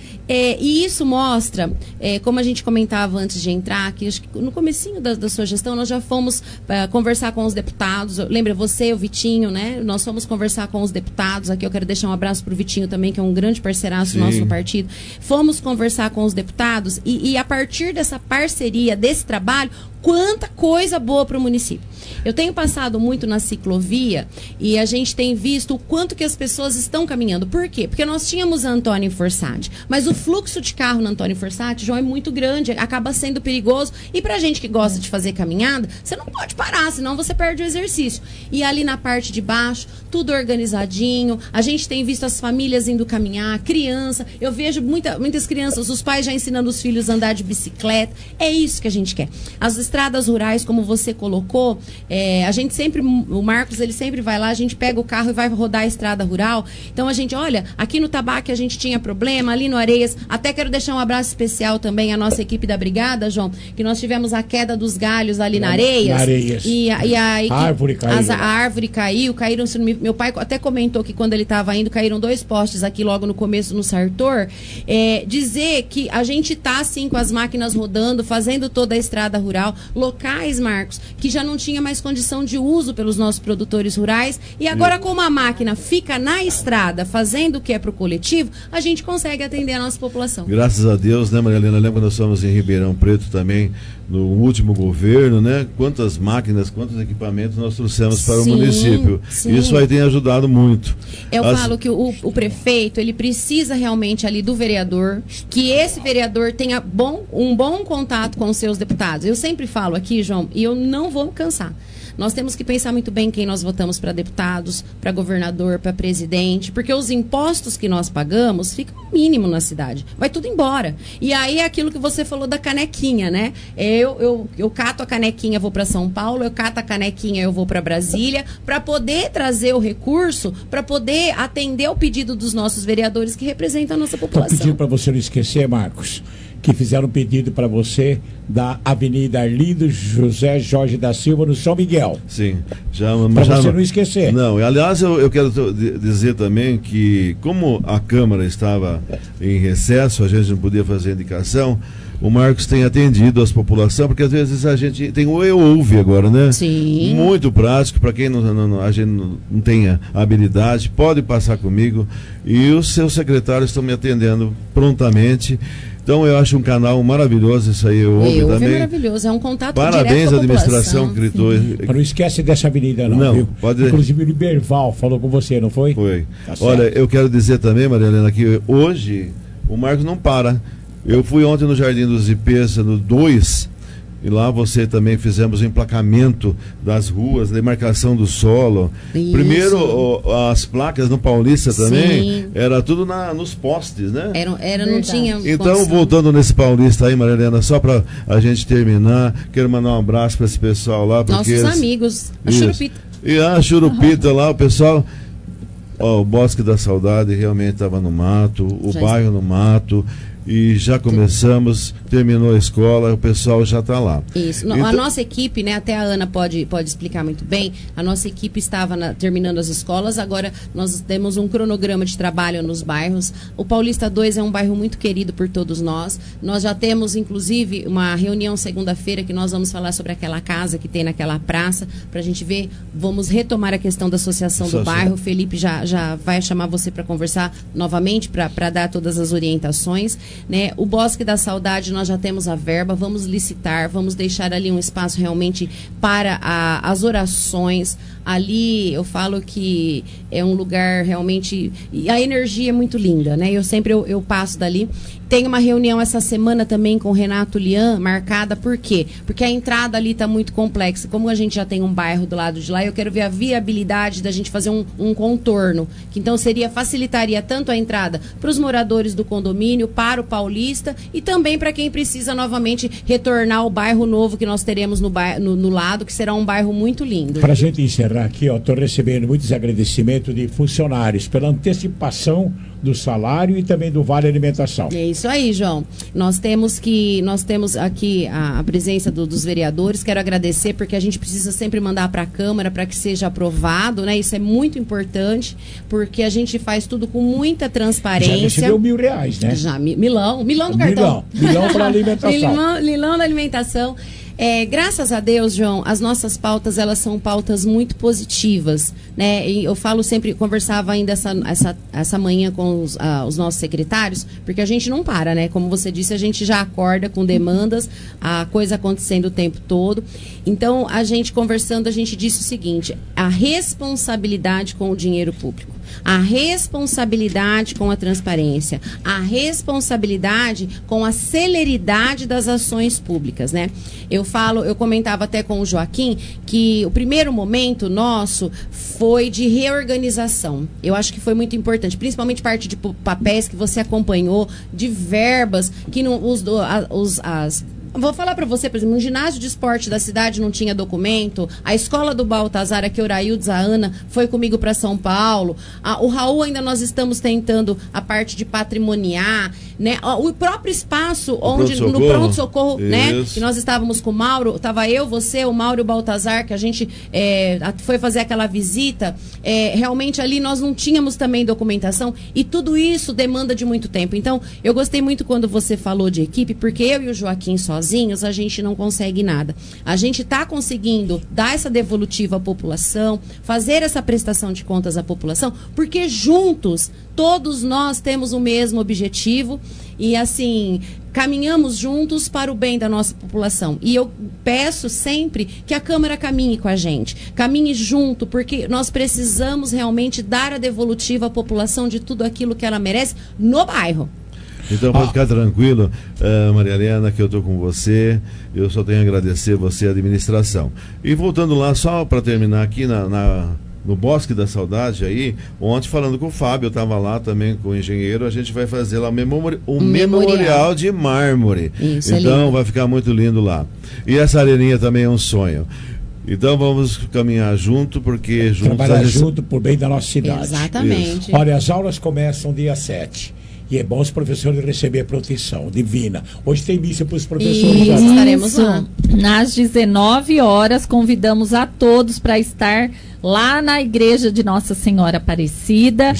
E isso mostra, como a gente comentava antes de entrar, que acho que no comecinho da sua gestão, nós já fomos conversar com os deputados. Lembra, você, o Vitinho, né? Nós fomos conversar com os deputados. Aqui eu quero deixar um abraço para o Vitinho também, que é um grande parceiraço nosso no partido. Fomos conversar com os deputados e a partir dessa parceria, desse trabalho, quanta coisa boa para o município. Eu tenho passado muito na ciclovia e a gente tem visto o quanto que as pessoas estão caminhando. Por quê? Porque nós tínhamos a Antônio Forsatti, mas o fluxo de carro na Antônio Forsatti, João, é muito grande, acaba sendo perigoso. E pra gente que gosta de fazer caminhada, você não pode parar, senão você perde o exercício. E ali na parte de baixo, tudo organizadinho, a gente tem visto as famílias indo caminhar, criança, eu vejo muitas crianças, os pais já ensinando os filhos a andar de bicicleta. É isso que a gente quer. As estradas rurais, como você colocou, a gente sempre, o Marcos, ele sempre vai lá, a gente pega o carro e vai rodar a estrada rural. Então a gente, olha, aqui no Tabaque a gente tinha problema, ali no Areias, até quero deixar um abraço especial também à nossa equipe da Brigada, João, que nós tivemos a queda dos galhos ali na Areias. E a árvore caiu. A árvore caiu, caíram, meu pai até comentou que quando ele estava indo, caíram 2 postes aqui logo no começo no Sartor. Dizer que a gente está assim com as máquinas rodando, fazendo toda a estrada rural, locais, Marcos, que já não tinha mais condição de uso pelos nossos produtores rurais, e agora como a máquina fica na estrada fazendo o que é para o coletivo, a gente consegue atender a nossa população. Graças a Deus, né, Maria Helena? Lembra quando nós fomos em Ribeirão Preto também, no último governo, né? Quantas máquinas, quantos equipamentos nós trouxemos para o município. Sim. Isso aí tem ajudado muito. Eu falo que o prefeito, ele precisa realmente ali do vereador, que esse vereador tenha um bom contato com os seus deputados. Eu sempre falo aqui, João, e eu não vou cansar. Nós temos que pensar muito bem quem nós votamos para deputados, para governador, para presidente, porque os impostos que nós pagamos ficam mínimo na cidade. Vai tudo embora. E aí é aquilo que você falou da canequinha, né? Eu cato a canequinha, vou para São Paulo, eu cato a canequinha, eu vou para Brasília, para poder trazer o recurso, para poder atender o pedido dos nossos vereadores que representam a nossa população. Estou pedindo para você não esquecer, Marcos, que fizeram um pedido para você da Avenida Arlindo José Jorge da Silva, no São Miguel. Sim. Para você não esquecer. Não, aliás, eu quero dizer também que, como a Câmara estava em recesso, a gente não podia fazer indicação, o Marcos tem atendido as populações, porque às vezes a gente tem o eu ouve agora, né? Sim. Muito prático, para quem a gente não tenha habilidade, pode passar comigo, e os seus secretários estão me atendendo prontamente. Então eu acho um canal maravilhoso, isso aí eu ouvi também. É maravilhoso, é um contato Parabéns direto com a à administração que gritou. Não esquece dessa avenida não, viu? Pode... Inclusive o Liberval falou com você, não foi? Foi. Tá. Olha, eu quero dizer também, Maria Helena, que hoje o Marcos não para. Eu fui ontem no Jardim dos Ipês, no 2, e lá você também fizemos o emplacamento das ruas, demarcação do solo. Isso. Primeiro, as placas no Paulista também, sim, era tudo nos postes, né? Não tinha. Então, condição. voltando nesse Paulista aí, Maria Helena, só para a gente terminar, quero mandar um abraço para esse pessoal lá. Nossos amigos, a Churupita. E a Churupita lá, o pessoal... o Bosque da Saudade realmente estava no mato, o bairro no mato... E já começamos, terminou a escola, o pessoal já está lá. Isso. Então, a nossa equipe, né, até a Ana pode explicar muito bem, a nossa equipe estava terminando as escolas, agora nós temos um cronograma de trabalho nos bairros. O Paulista 2 é um bairro muito querido por todos nós. Nós já temos, inclusive, uma reunião segunda-feira que nós vamos falar sobre aquela casa que tem naquela praça, para a gente ver, vamos retomar a questão da associação do bairro. O Felipe já vai chamar você para conversar novamente, para dar todas as orientações. Né? O Bosque da Saudade, nós já temos a verba, vamos licitar, vamos deixar ali um espaço realmente para as orações. Ali eu falo que é um lugar realmente... E a energia é muito linda, né? Eu passo dali. Tem uma reunião essa semana também com o Renato Lian, marcada, por quê? Porque a entrada ali está muito complexa. Como a gente já tem um bairro do lado de lá, eu quero ver a viabilidade da gente fazer um contorno, que então facilitaria tanto a entrada para os moradores do condomínio, para o Paulista e também para quem precisa novamente retornar ao bairro novo que nós teremos no lado, que será um bairro muito lindo. Para a gente encerrar aqui, estou recebendo muitos agradecimentos de funcionários pela antecipação do salário e também do Vale Alimentação. É isso aí, João. Nós temos aqui a presença dos vereadores. Quero agradecer porque a gente precisa sempre mandar para a Câmara para que seja aprovado, né? Isso é muito importante porque a gente faz tudo com muita transparência. Já recebeu R$1.000, né? Já, milão do cartão. Milão para alimentação. Milão da alimentação. Graças a Deus, João, as nossas pautas, elas são pautas muito positivas, né? E eu falo sempre, conversava ainda essa manhã com os nossos secretários, porque a gente não para, né? Como você disse, a gente já acorda com demandas, a coisa acontecendo o tempo todo. Então, a gente conversando, a gente disse o seguinte, a responsabilidade com o dinheiro público, a responsabilidade com a transparência, a responsabilidade com a celeridade das ações públicas, né? Eu comentava até com o Joaquim que o primeiro momento nosso foi de reorganização. Eu acho que foi muito importante, principalmente parte de papéis que você acompanhou, de verbas que não vou falar para você, por exemplo, um ginásio de esporte da cidade não tinha documento, a escola do Baltazar, aqui, Oraildes, a Ana, foi comigo para São Paulo, o Raul ainda nós estamos tentando a parte de patrimoniar, né? O próprio espaço no pronto-socorro, né? Que nós estávamos com o Mauro, estava eu, você, o Mauro e o Baltazar, que a gente foi fazer aquela visita, realmente ali nós não tínhamos também documentação e tudo isso demanda de muito tempo. Então, eu gostei muito quando você falou de equipe, porque eu e o Joaquim sozinhos, a gente não consegue nada. A gente está conseguindo dar essa devolutiva à população, fazer essa prestação de contas à população, porque juntos, todos nós temos o mesmo objetivo e, assim, caminhamos juntos para o bem da nossa população. E eu peço sempre que a Câmara caminhe com a gente, caminhe junto, porque nós precisamos realmente dar a devolutiva à população de tudo aquilo que ela merece no bairro. Então pode ficar tranquilo, Maria Helena, que eu estou com você. Eu só tenho a agradecer você a administração. E voltando lá, só para terminar aqui no Bosque da Saudade aí, ontem falando com o Fábio, eu estava lá também com o engenheiro, a gente vai fazer lá um memorial de mármore. Isso, então vai ficar muito lindo lá. E essa areninha também é um sonho. Então vamos caminhar junto, porque trabalhar junto por bem da nossa cidade. Exatamente. Isso. Olha, as aulas começam dia 7. E é bom os professores receber proteção divina. Hoje tem missa para os professores. Isso, estaremos lá. Às 19 horas, convidamos a todos para estar lá na igreja de Nossa Senhora Aparecida.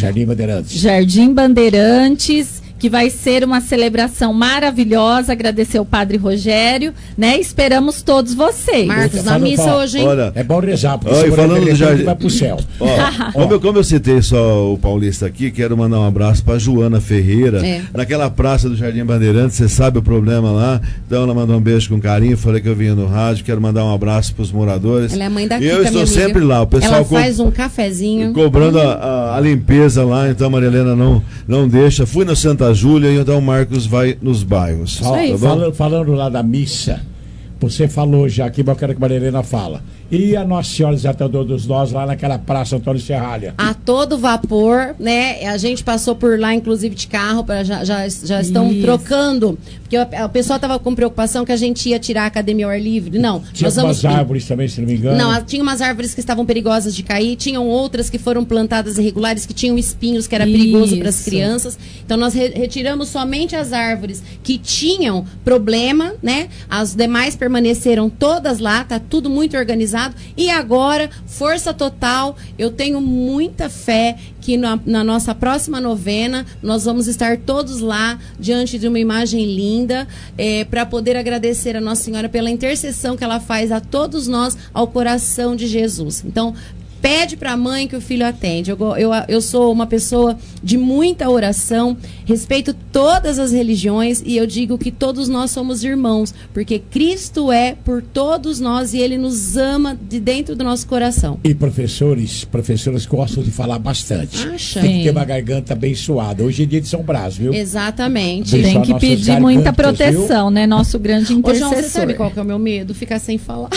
Jardim Bandeirantes, que vai ser uma celebração maravilhosa. Agradecer ao Padre Rogério, né? Esperamos todos vocês. Marcos, na missa hoje, hein? Olha, é bom rezar, porque se falando do jardim vai pro céu. Como eu citei só o Paulista aqui, quero mandar um abraço para Joana Ferreira, naquela praça do Jardim Bandeirantes. Você sabe o problema lá, então ela mandou um beijo com carinho, falei que eu vinha no rádio, quero mandar um abraço para os moradores. Ela é mãe da Kika, eu estou sempre lá, o pessoal ela faz um cafezinho, cobrando a limpeza lá, então a Maria Helena não deixa. Fui na Santa Júlia, e então o Marcos vai nos bairros. Falando lá da missa, você falou já aqui, mas eu quero que a Maria Helena fala. E a Nossa Senhora de todos nós lá naquela praça Antônio Serralha. A todo vapor, né? A gente passou por lá, inclusive de carro, já estão trocando. Porque o pessoal estava com preocupação que a gente ia tirar a academia ao ar livre. Não. Tinha umas árvores também, se não me engano. Não, tinha umas árvores que estavam perigosas de cair, tinham outras que foram plantadas irregulares, que tinham espinhos, que era perigoso para as crianças. Então nós retiramos somente as árvores que tinham problema, né? As demais permaneceram todas lá, tá tudo muito organizado. E agora, força total, eu tenho muita fé que na nossa próxima novena nós vamos estar todos lá diante de uma imagem linda, para poder agradecer a Nossa Senhora pela intercessão que ela faz a todos nós ao coração de Jesus. Então, pede para a mãe que o filho atende. Eu sou uma pessoa de muita oração, respeito todas as religiões e eu digo que todos nós somos irmãos, porque Cristo é por todos nós e Ele nos ama de dentro do nosso coração. E professoras gostam de falar bastante. Tem que ter uma garganta abençoada. Hoje é dia de São Brás, viu? Exatamente. Tem que pedir muita proteção, viu? Né? Nosso grande intercessor. Ô, João, você sabe qual que é o meu medo? Ficar sem falar.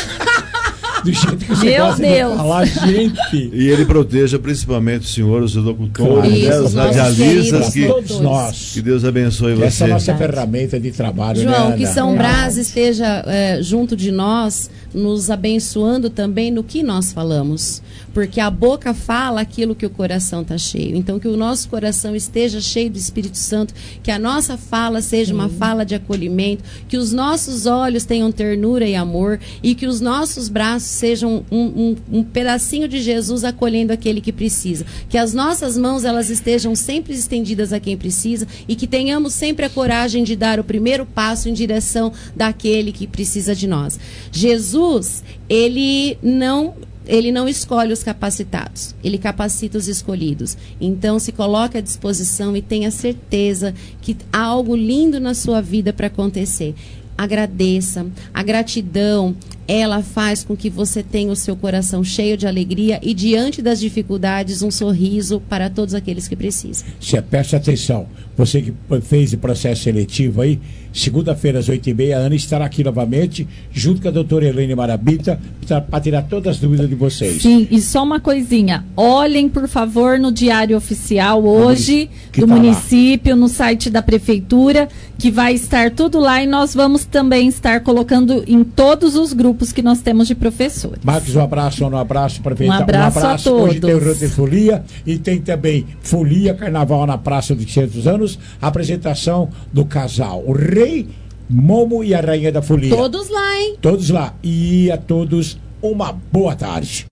Do jeito que você gosta de falar, gente. E ele proteja principalmente o senhor, os locutores, os radialistas, todos nós. Que Deus abençoe você. Essa é a nossa ferramenta de trabalho, João, né, que São Brás esteja junto de nós, nos abençoando também no que nós falamos. Porque a boca fala aquilo que o coração está cheio. Então, que o nosso coração esteja cheio do Espírito Santo, que a nossa fala seja uma fala de acolhimento, que os nossos olhos tenham ternura e amor e que os nossos braços sejam um pedacinho de Jesus acolhendo aquele que precisa. Que as nossas mãos elas estejam sempre estendidas a quem precisa e que tenhamos sempre a coragem de dar o primeiro passo em direção daquele que precisa de nós. Jesus, ele não escolhe os capacitados, ele capacita os escolhidos. Então se coloque à disposição e tenha certeza que há algo lindo na sua vida para acontecer. Agradeça. A gratidão, ela faz com que você tenha o seu coração cheio de alegria e diante das dificuldades um sorriso para todos aqueles que precisam. Preste atenção, você que fez o processo seletivo aí, segunda-feira às 8h30, a Ana estará aqui novamente, junto com a doutora Helene Marabita, para tirar todas as dúvidas de vocês. Sim, e só uma coisinha, olhem por favor no Diário Oficial hoje do município, no site da prefeitura, que vai estar tudo lá e nós vamos também estar colocando em todos os grupos que nós temos de professores. Marcos, um abraço, prefeita. Um abraço a todos. Hoje tem o Rote Folia e tem também Folia Carnaval na Praça dos 500 anos, apresentação do casal, o Rei Momo e a Rainha da Folia. Todos lá, hein? Todos lá. E a todos uma boa tarde.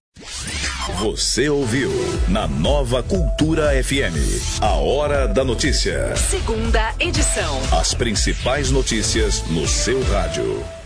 Você ouviu na Nova Cultura FM, a Hora da Notícia. Segunda edição. As principais notícias no seu rádio.